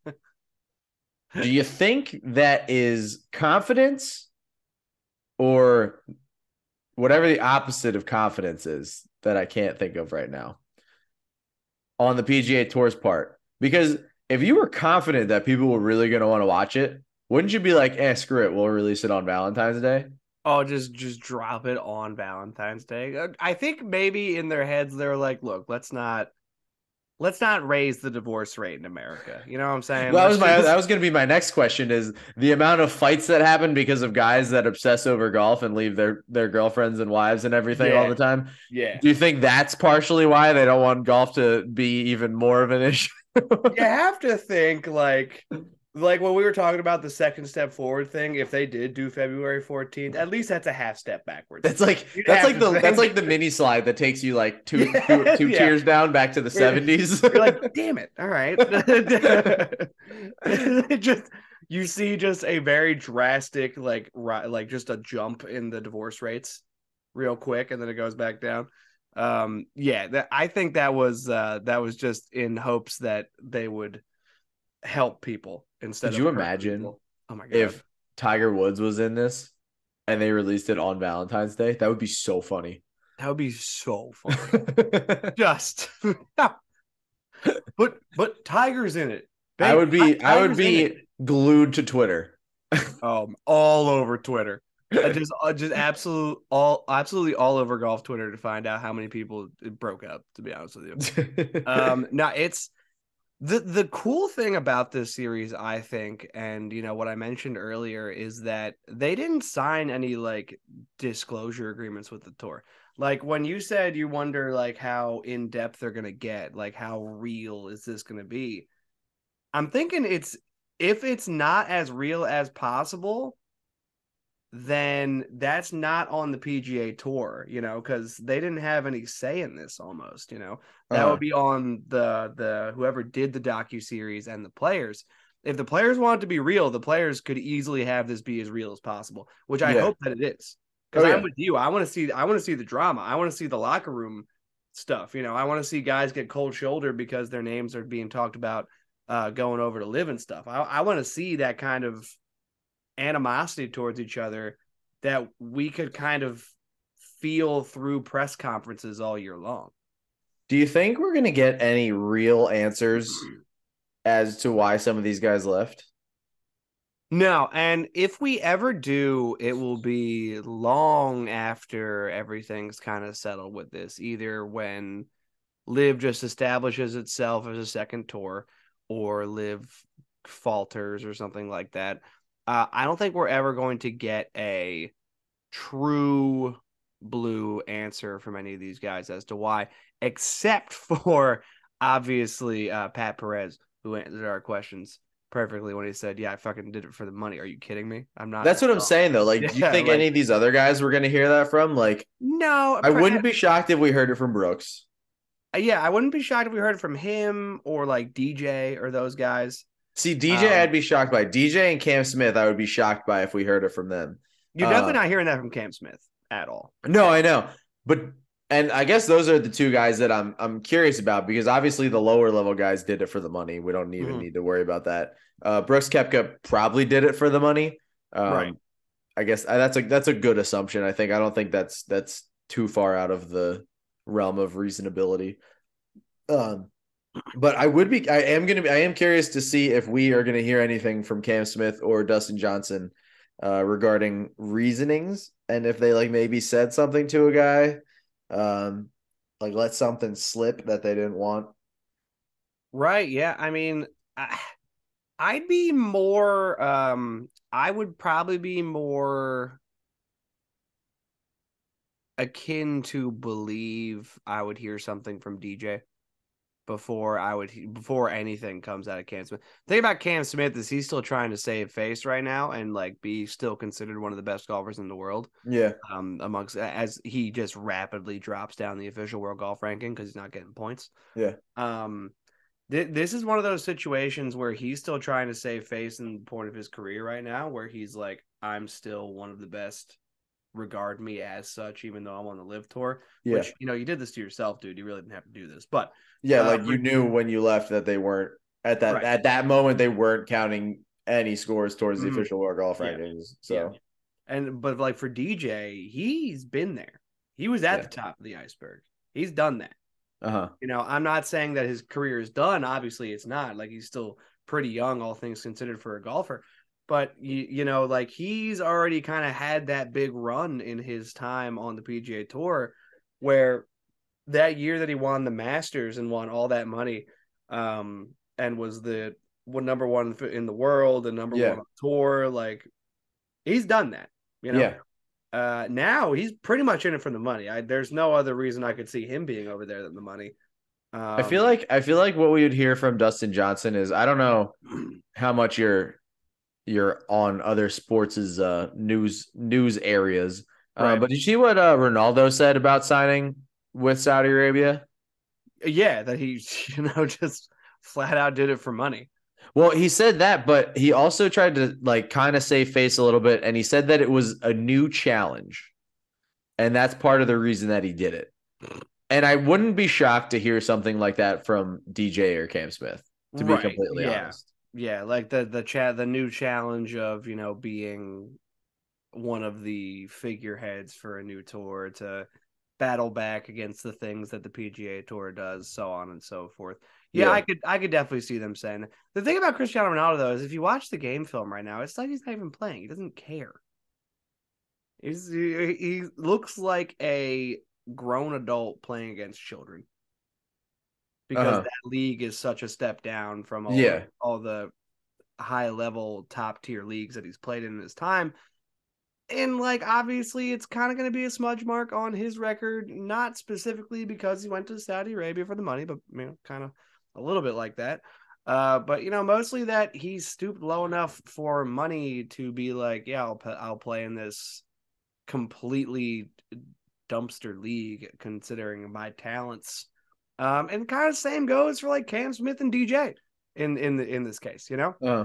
Do you think that is confidence or whatever the opposite of confidence is that I can't think of right now on the P G A Tour's part? Because if you were confident that people were really going to want to watch it, wouldn't you be like, eh, screw it, we'll release it on Valentine's Day?
Oh, just just drop it on Valentine's Day. Uh, I think maybe in their heads they're like, look, let's not let's not raise the divorce rate in America. You know what I'm saying?
Well, that
Let's
was my
just
that was going to be my next question is the amount of fights that happen because of guys that obsess over golf and leave their their girlfriends and wives and everything all
Yeah.
the time.
yeah.
Do you think that's partially why they don't want golf to be even more of an issue?
You have to think like like when we were talking about the second step forward thing, if they did do February fourteenth, at least that's a half step backwards.
That's like
You'd
that's
have
like
to
the that's
think.
like the mini slide that takes you like two
Yeah,
two, two
yeah.
tiers down back to the
You're-
seventies.
You're like, damn it. All right. just you see just a very drastic like ri- like just a jump in the divorce rates real quick and then it goes back down. Um yeah, that I think that was uh that was just in hopes that they would help people instead
Could
of
you
hurt
imagine
people. Oh my god.
if Tiger Woods was in this and they released it on Valentine's Day? That would be so funny.
That would be so funny. Just but but Tiger's in it.
I would be
Ti-
I would
Tiger's in it.
be glued to Twitter.
um all over Twitter. Uh, just uh, just absolute all absolutely all over golf Twitter to find out how many people it broke up, to be honest with you. Um no, it's the the cool thing about this series, I think, and you know what I mentioned earlier is that they didn't sign any like disclosure agreements with the tour. Like when you said you wonder like how in depth they're gonna get, like how real is this gonna be? I'm thinking it's if it's not as real as possible, then that's not on the P G A Tour, you know, because they didn't have any say in this almost, you know. That
Uh-huh.
would be on the the whoever did the docu-series and the players. If the players want it to be real, the players could easily have this be as real as possible, which I
Yeah.
hope that it is. Because
Oh,
I'm
yeah.
with you. I want to see I want to see the drama. I want to see the locker room stuff. You know, I want to see guys get cold shouldered because their names are being talked about uh, going over to live and stuff. I, I want to see that kind of animosity towards each other that we could kind of feel through press conferences all year long.
Do you think we're gonna get any real answers as to why some of these guys left?
No, and if we ever do, it will be long after everything's kind of settled with this, either when Live just establishes itself as a second tour or Live falters or something like that. Uh, I don't think we're ever going to get a true blue answer from any of these guys as to why, except for obviously uh, Pat Perez, who answered our questions perfectly when he said, "Yeah, I fucking did it for the money." Are you kidding me? I'm not.
That's what I'm
no.
saying, though. Like, do you
Yeah,
think
like,
any of these other guys were going to hear that from? Like,
no,
I
per-
wouldn't be shocked if we heard it from Brooks.
Yeah, I wouldn't be shocked if we heard from him or like D J or those guys.
See, D J,
Um,
I'd be shocked by. D J and Cam Smith, I would be shocked by if we heard it from them.
You're
Uh,
definitely not hearing that from Cam Smith at all.
No, I know, but and I guess those are the two guys that I'm I'm curious about because obviously the lower level guys did it for the money. We don't even
Mhm.
need to worry about that. Uh, Brooks Koepka probably did it for the money. Um,
Right.
I guess uh, that's a that's a good assumption. I think I don't think that's that's too far out of the realm of reasonability. Um, but I would be I am gonna be I am curious to see if we are gonna hear anything from Cam Smith or Dustin Johnson uh, regarding reasonings and if they like maybe said something to a guy, um, like let something slip that they didn't want.
Right. Yeah. I mean, I, I'd be more, um, I would probably be more akin to believe I would hear something from D J before I would, before anything comes out of Cam Smith. The thing about Cam Smith is he's still trying to save face right now and like be still considered one of the best golfers in the world.
Yeah.
Um, amongst as he just rapidly drops down the official world golf ranking because he's not getting points.
Yeah.
Um, th- this is one of those situations where he's still trying to save face in the point of his career right now, where he's like, I'm still one of the best. Regard me as such, even though I'm on the live tour.
Yeah.
Which, you know, you did this to yourself, dude. You really didn't have to do this, but
Yeah,
uh,
like you knew when you left that they weren't at that
Right.
at that moment they weren't counting any scores towards the
Mhm.
official world golf
Yeah.
rankings. So
Yeah. And but like for D J, he's been there. He was at
Yeah.
the top of the iceberg. He's done that.
uh-huh.
You know, I'm not saying that his career is done. Obviously, it's not. Like he's still pretty young, all things considered, for a golfer. But you, you know, like he's already kind of had that big run in his time on the P G A Tour, where that year that he won the Masters and won all that money, um, and was the one number one in the world and number
Yeah.
one on tour, like he's done that. You know,
Yeah.
uh, now he's pretty much in it for the money. I, there's no other reason I could see him being over there than the money. Um,
I feel like I feel like what we would hear from Dustin Johnson is I don't know how much you're you're on other sports' uh, news news areas, uh,
Right.
but did you see what uh, Ronaldo said about signing with Saudi Arabia?
yeah, that he, you know, just flat out did it for money.
Well, he said that, but he also tried to like kind of save face a little bit, and he said that it was a new challenge, and that's part of the reason that he did it. And I wouldn't be shocked to hear something like that from D J or Cam Smith, to be
Right,
completely
yeah.
honest.
Yeah, like the the chat, the new challenge of, you know, being one of the figureheads for a new tour to battle back against the things that the P G A Tour does, so on and so forth. Yeah,
Yeah.
I could I could definitely see them saying that. The thing about Cristiano Ronaldo though is if you watch the game film right now, it's like he's not even playing. He doesn't care. He's he, he looks like a grown adult playing against children. Because
Uh-huh.
that league is such a step down from all,
Yeah.
all the high level top tier leagues that he's played in his time. And like obviously it's kind of going to be a smudge mark on his record, not specifically because he went to Saudi Arabia for the money, but you know, kind of a little bit like that. Uh, but you know, mostly that he's stooped low enough for money to be like, yeah, I'll I'll play in this completely dumpster league considering my talents. Um, and kind of same goes for like Cam Smith and D J in in the, in this case, you know.
Uh,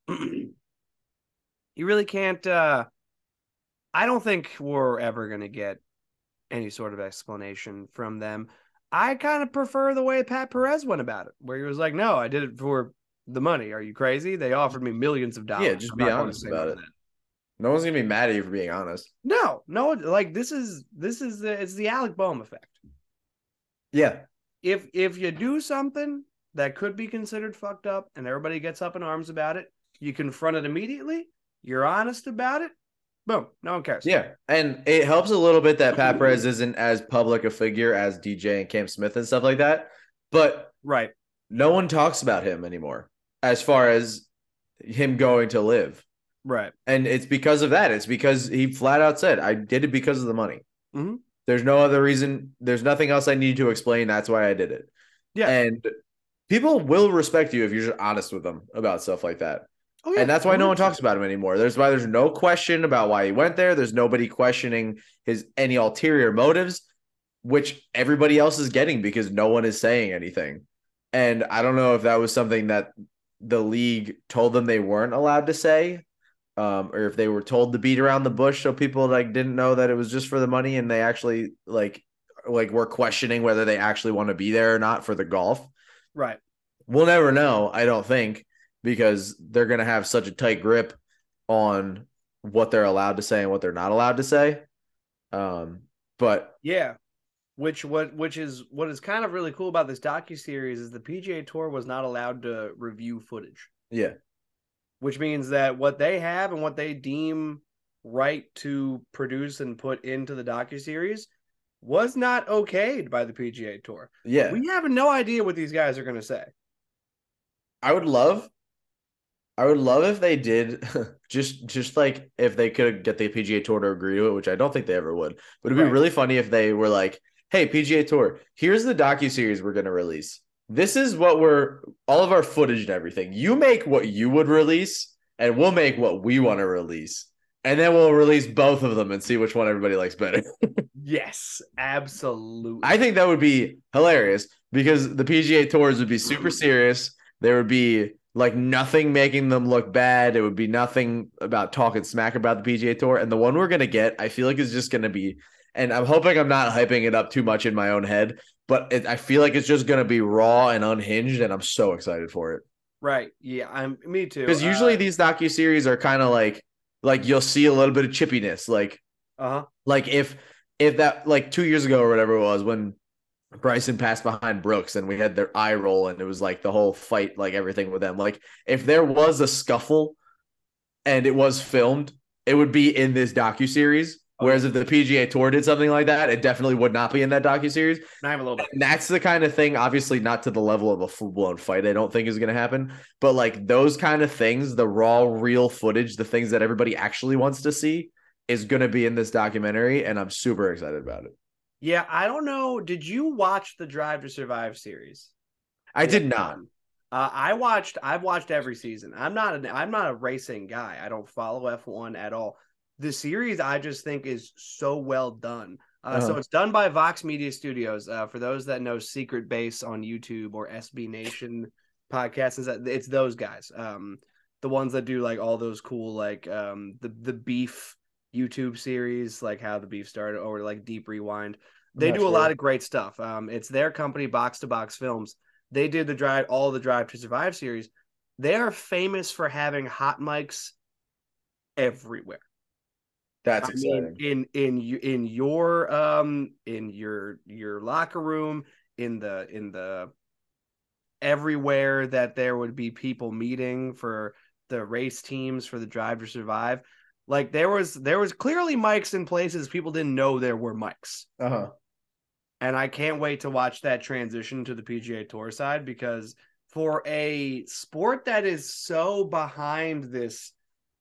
You really can't. Uh, I don't think we're ever going to get any sort of explanation from them. I kind of prefer the way Pat Perez went about it, where he was like, "No, I did it for the money. Are you crazy? They offered me millions of dollars.
yeah, just
I'm
be
not going to
honest
say
about
no
it.
to that."
No one's gonna be mad at you for being honest.
No, no, like this is this is the it's the Alec Boehm effect.
Yeah.
If if you do something that could be considered fucked up and everybody gets up in arms about it, you confront it immediately. You're honest about it. Boom. No one cares.
Yeah. And it helps a little bit that Pat Perez isn't as public a figure as D J and Cam Smith and stuff like that. But
Right.
no one talks about him anymore as far as him going to live.
Right.
And it's because of that. It's because he flat out said, I did it because of the money.
Mm-hmm.
There's no other reason. There's nothing else I need to explain. That's why I did it.
Yeah.
And people will respect you if you're just honest with them about stuff like that.
Oh, yeah.
And that's why no one
one hundred percent.
talks about him anymore. There's why there's no question about why he went there. There's nobody questioning his any ulterior motives, which everybody else is getting because no one is saying anything. And I don't know if that was something that the league told them they weren't allowed to say, um, or if they were told to beat around the bush so people like didn't know that it was just for the money and they actually like like were questioning whether they actually want to be there or not for the golf.
Right.
We'll never know, I don't think, because they're going to have such a tight grip on what they're allowed to say and what they're not allowed to say. Um, but
yeah, which what which is what is kind of really cool about this docuseries is the P G A Tour was not allowed to review footage.
Yeah.
Which means that what they have and what they deem right to produce and put into the docuseries was not okayed by the P G A Tour.
Yeah.
We have no idea what these guys are going to say.
I would love I would love if they did just just like if they could get the P G A Tour to agree to it, which I don't think they ever would. But it'd be
Right.
really funny if they were like, "Hey, P G A Tour, here's the docuseries we're going to release. This is what we're all of our footage and everything. You make what you would release, and we'll make what we want to release. And then we'll release both of them and see which one everybody likes better."
Yes, absolutely.
I think that would be hilarious because the P G A Tours would be super serious. There would be like nothing making them look bad. It would be nothing about talking smack about the P G A Tour. And the one we're going to get, I feel like is just going to be, and I'm hoping I'm not hyping it up too much in my own head, but it, I feel like it's just going to be raw and unhinged. And I'm so excited for it.
Right. Yeah, I'm me too.
Because usually
uh,
these docuseries are kind of like, like you'll see a little bit of chippiness. Like,
uh-huh.
like if, if that like two years ago or whatever it was when Bryson passed behind Brooks and we had their eye roll and it was like the whole fight, like everything with them. Like if there was a scuffle and it was filmed, it would be in this docuseries.
Okay.
Whereas if the P G A Tour did something like that, it definitely would not be in that docuseries.
Not even a little bit.
And that's the kind of thing, obviously not to the level of a full-blown fight, I don't think is going to happen. But like those kind of things, the raw, real footage, the things that everybody actually wants to see is going to be in this documentary. And I'm super excited about it.
Yeah, I don't know. Did you watch the Drive to Survive series?
I did not.
Uh, I watched. I've watched every season. I'm not. An, I'm not a racing guy. I don't follow F one at all. The series I just think is so well done. Uh, uh-huh. So it's done by Vox Media Studios. Uh, for those that know Secret Base on YouTube or S B Nation podcasts, it's those guys. Um, the ones that do like all those cool like um the the beef YouTube series, like how the beef started, or like Deep Rewind. They do a sure. lot of great stuff. Um, it's their company, Box to Box Films. They did the drive, all the Drive to Survive series. They are famous for having hot mics everywhere.
That's
I
exciting.
mean, in in in your um in your your locker room, in the in the everywhere that there would be people meeting for the race teams for the Drive to Survive. Like there was there was clearly mics in places people didn't know there were mics.
Uh-huh.
And I can't wait to watch that transition to the P G A Tour side, because for a sport that is so behind this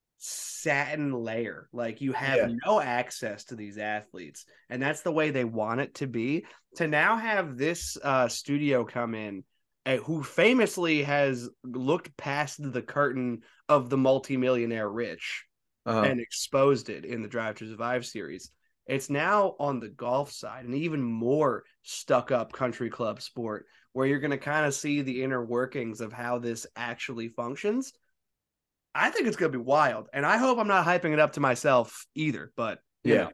satin layer, like you have yeah. no access to these athletes, and that's the way they want it to be, to now have this uh, studio come in uh, who famously has looked past the curtain of the multimillionaire rich uh-huh. and exposed it in the Drive to Survive series. It's now on the golf side, an even more stuck-up country club sport, where you're going to kind of see the inner workings of how this actually functions. I think it's going to be wild, and I hope I'm not hyping it up to myself either, but you
yeah.
know,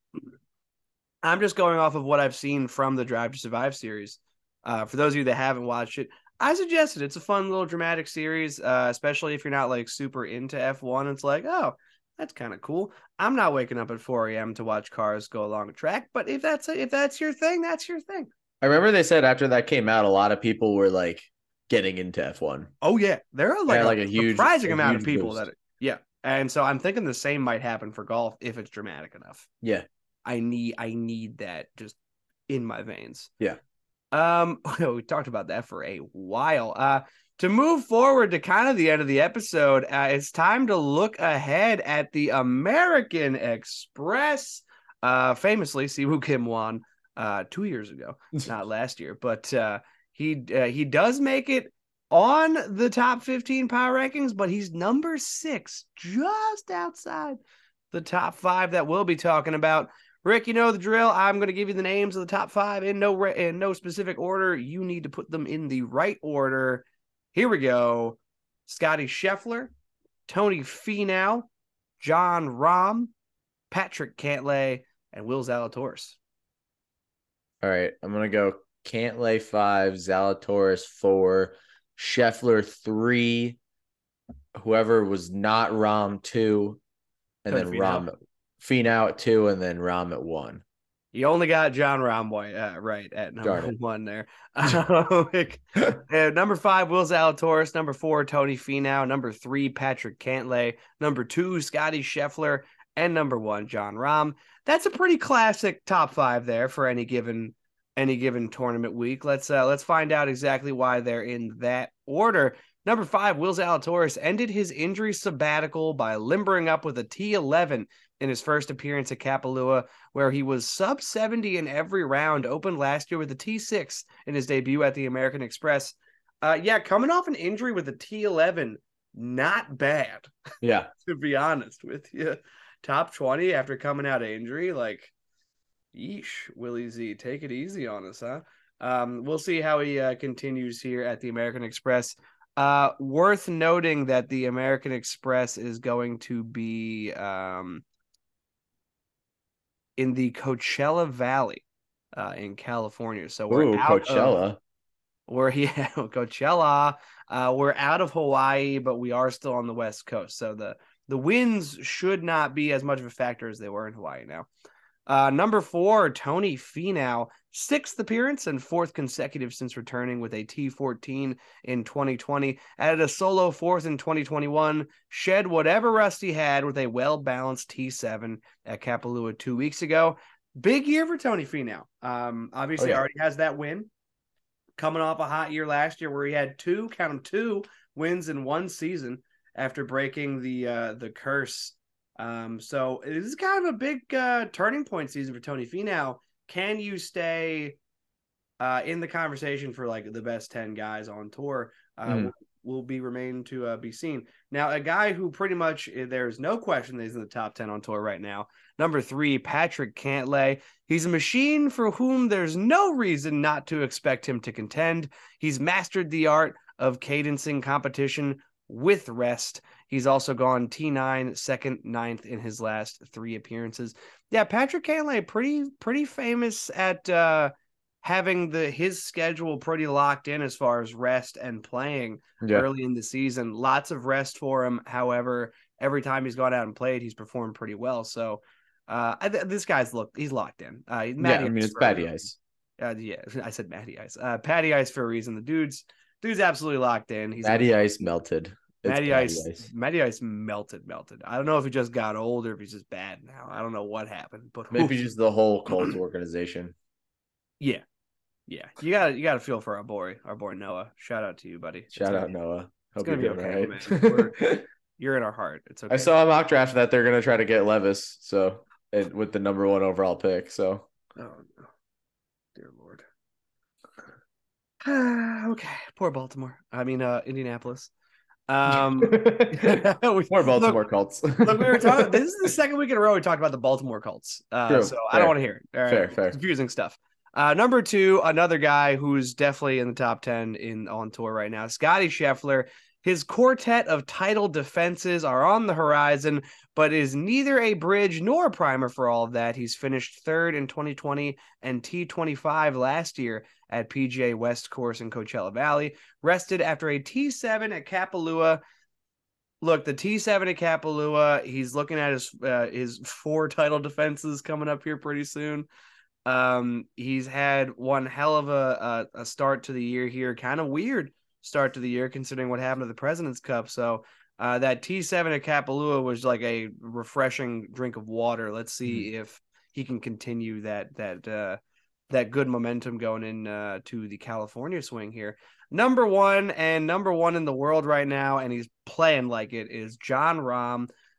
I'm just going off of what I've seen from the Drive to Survive series. Uh, for those of you that haven't watched it, I suggest it. It's a fun little dramatic series, uh, especially if you're not like super into F one. It's like, oh, that's kind of cool. I'm not waking up at four a.m. to watch cars go along a track, but if that's if that's your thing, that's your thing.
I remember they said after that came out, a lot of people were like getting into F one.
Oh yeah, there are like,
yeah,
a,
like a huge,
surprising
a
amount
huge
of people
boost.
that, yeah, and so I'm thinking the same might happen for golf if it's dramatic enough.
Yeah,
I need I need that just in my veins.
Yeah.
Um, we talked about that for a while. Uh. To move forward to kind of the end of the episode, uh, it's time to look ahead at the American Express. Uh, famously, Siwoo Kim won uh, two years ago, not last year, but uh, he uh, he does make it on the top fifteen power rankings, but he's number six, just outside the top five that we'll be talking about. Rick, you know the drill. I'm going to give you the names of the top five in no re- in no specific order. You need to put them in the right order. Here we go. Scotty Scheffler, Tony Finau, John Rahm, Patrick Cantlay, and Will Zalatoris.
All right, I'm gonna go Cantlay five, Zalatoris four, Scheffler three, whoever was not Rahm two, and
Tony
then
Finau.
Rahm Finau at two, and then Rahm at one.
You only got John Rahm white, uh, right at number
Darn it.
one there. Uh, number five, Will Zalatoris. Number four, Tony Finau. Number three, Patrick Cantlay. Number two, Scotty Scheffler. And number one, John Rahm. That's a pretty classic top five there for any given any given tournament week. Let's uh, let's find out exactly why they're in that order. Number five, Will Zalatoris ended his injury sabbatical by limbering up with a T eleven in his first appearance at Kapalua, where he was sub seventy in every round, opened last year with a T six in his debut at the American Express. Uh, yeah, coming off an injury with a T eleven, not bad.
Yeah.
To be honest with you. Top twenty after coming out of injury, like, yeesh, Willie Z, take it easy on us, huh? Um, we'll see how he uh, continues here at the American Express. Uh, worth noting that the American Express is going to be um, in the Coachella Valley uh, in California. So we're
Ooh,
out
Coachella.
Of, we're yeah, Coachella. Uh, we're out of Hawaii, but we are still on the West Coast. So the The winds should not be as much of a factor as they were in Hawaii now. Uh, number four, Tony Finau, sixth appearance and fourth consecutive since returning with a T fourteen in twenty twenty. Added a solo fourth in twenty twenty-one, shed whatever rust he had with a well-balanced T seven at Kapalua two weeks ago. Big year for Tony Finau. Um, obviously,
Oh, yeah.
already has that win. Coming off a hot year last year where he had two, count them two, wins in one season after breaking the uh, the curse. Um, so this is kind of a big uh, turning point season for Tony Finau. Can you stay uh, in the conversation for like the best ten guys on tour? Uh,
Mm.
will, will be remain to uh, be seen. Now, a guy who pretty much there's no question that he's in the top ten on tour right now. Number three, Patrick Cantlay. He's a machine for whom there's no reason not to expect him to contend. He's mastered the art of cadencing competition with rest. He's also gone T nine, second, ninth in his last three appearances. Yeah, Patrick Cantlay, pretty pretty famous at uh, having the his schedule pretty locked in as far as rest and playing
Yeah.
early in the season. Lots of rest for him. However, every time he's gone out and played, he's performed pretty well. So uh, I, this guy's look he's locked in. Uh,
Yeah, I mean, it's Patty Ice.
Uh, yeah, I said Matty Ice. Uh, Patty Ice for a reason. The dude's dude's absolutely locked in. He's
Patty Ice melted. It's
Matty
Patty
Ice,
Ice.
Matty Ice melted, melted. I don't know if he just got old or if he's just bad now. I don't know what happened, but
Maybe
oof.
just the whole Colts organization.
yeah, yeah. You got to you got to feel for our boy, our boy Noah. Shout out to you, buddy. It's
Shout
gonna
out
be-
Noah. Hope
gonna
you're
be
doing
okay,
all
man.
right.
You're in our heart. It's okay.
I saw a mock draft that they're gonna try to get Levis, so it, with the number one overall pick. So
Oh no, dear Lord. Okay, poor Baltimore. I mean, uh, Indianapolis. Um, we-
more Baltimore
look,
Colts.
Look, we were talking. This is the second week in a row we talked about the Baltimore Colts. Uh,
True,
so I
fair.
don't want to hear it. All right,
Fair, fair.
confusing stuff. Uh, number two, another guy who's definitely in the top ten in on tour right now, Scotty Scheffler. His quartet of title defenses are on the horizon, but is neither a bridge nor a primer for all of that. He's finished third in twenty twenty and T twenty-five last year at P G A West Course in Coachella Valley. Rested after a T seven at Kapalua. Look, the T seven at Kapalua, he's looking at his uh, his four title defenses coming up here pretty soon. Um, he's had one hell of a, a, a start to the year here. Kind of weird start to the year considering what happened to the President's Cup. So uh, that T seven at Kapalua was like a refreshing drink of water. Let's see mm-hmm. if he can continue that that uh, that good momentum going in uh, to the California swing here. Number one and number one in the world right now, and he's playing like it, is John Rahm.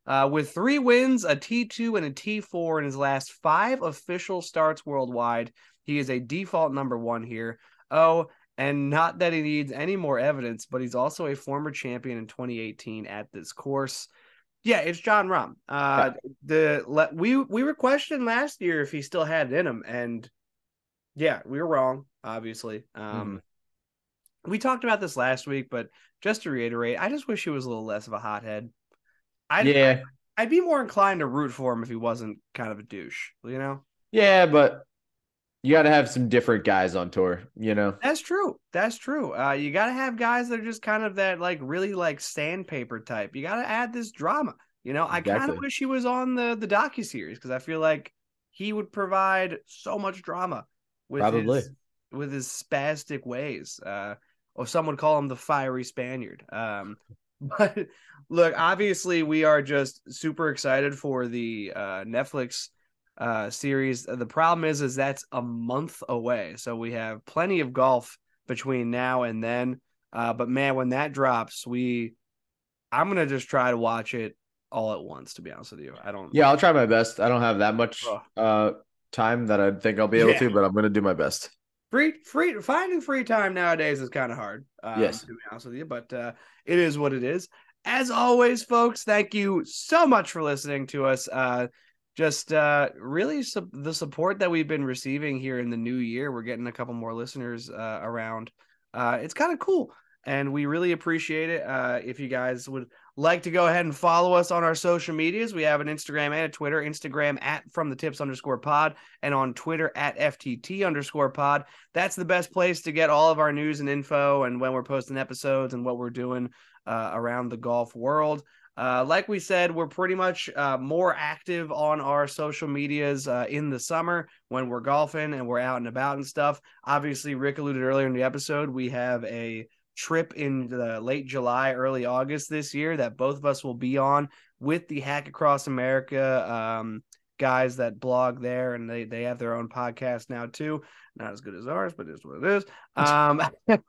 Uh, with three wins, a T two, and a T four in his last five official starts worldwide, he is a default number one here. Oh, and not that he needs any more evidence, but he's also a former champion in twenty eighteen at this course. Yeah, it's Jon Rahm. Uh, yeah. the we we were questioning last year if he still had it in him, and yeah, we were wrong, obviously. Um, mm-hmm. We talked about this last week, but just to reiterate, I just wish he was a little less of a hothead. I'd,
yeah,
I'd, I'd be more inclined to root for him if he wasn't kind of a douche, you know?
Yeah, but you got to have some different guys on tour, you know?
That's true. That's true. Uh, you got to have guys that are just kind of that, like, really, like, sandpaper type. You got to add this drama. You know, exactly. I kind of wish he was on the, the docuseries because I feel like he would provide so much drama with
Probably.
his, with his spastic ways. Uh, or some would call him the fiery Spaniard. Um, but look, obviously, we are just super excited for the uh, Netflix uh, series. The problem is, is that's a month away, so we have plenty of golf between now and then. Uh, but man, when that drops, we, I'm gonna just try to watch it all at once. To be honest with you, I don't.
Yeah, I'll try my best. I don't have that much uh, time that I think I'll be able yeah. to, but I'm gonna do my best.
Free, free, finding free time nowadays is kind of hard. Um,
yes,
to be honest with you, but uh, it is what it is. As always, folks, thank you so much for listening to us. Uh, just uh, really su- the support that we've been receiving here in the new year. We're getting a couple more listeners uh, around. Uh, it's kind of cool, and we really appreciate it. Uh, if you guys would like to go ahead and follow us on our social medias, we have an Instagram and a Twitter. Instagram at from the tips underscore pod, and on Twitter at F T T underscore pod. That's the best place to get all of our news and info and when we're posting episodes and what we're doing uh, around the golf world. Uh, like we said, we're pretty much uh, more active on our social medias uh, in the summer when we're golfing and we're out and about and stuff. Obviously, Rick alluded earlier in the episode, we have a trip in the late July, early August this year that both of us will be on with the Hack Across America um, guys that blog there, and they, they have their own podcast now too. Not as good as ours, but it's what it is. Um,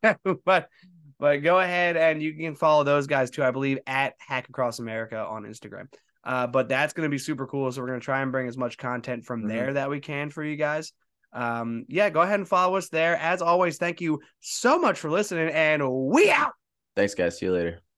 but but go ahead and you can follow those guys too, I believe, at Hack Across America on Instagram. Uh, but that's going to be super cool. So we're going to try and bring as much content from mm-hmm. there that we can for you guys. Um, yeah, go ahead and follow us there. As always, thank you so much for listening, and we out.
Thanks, guys. See you later.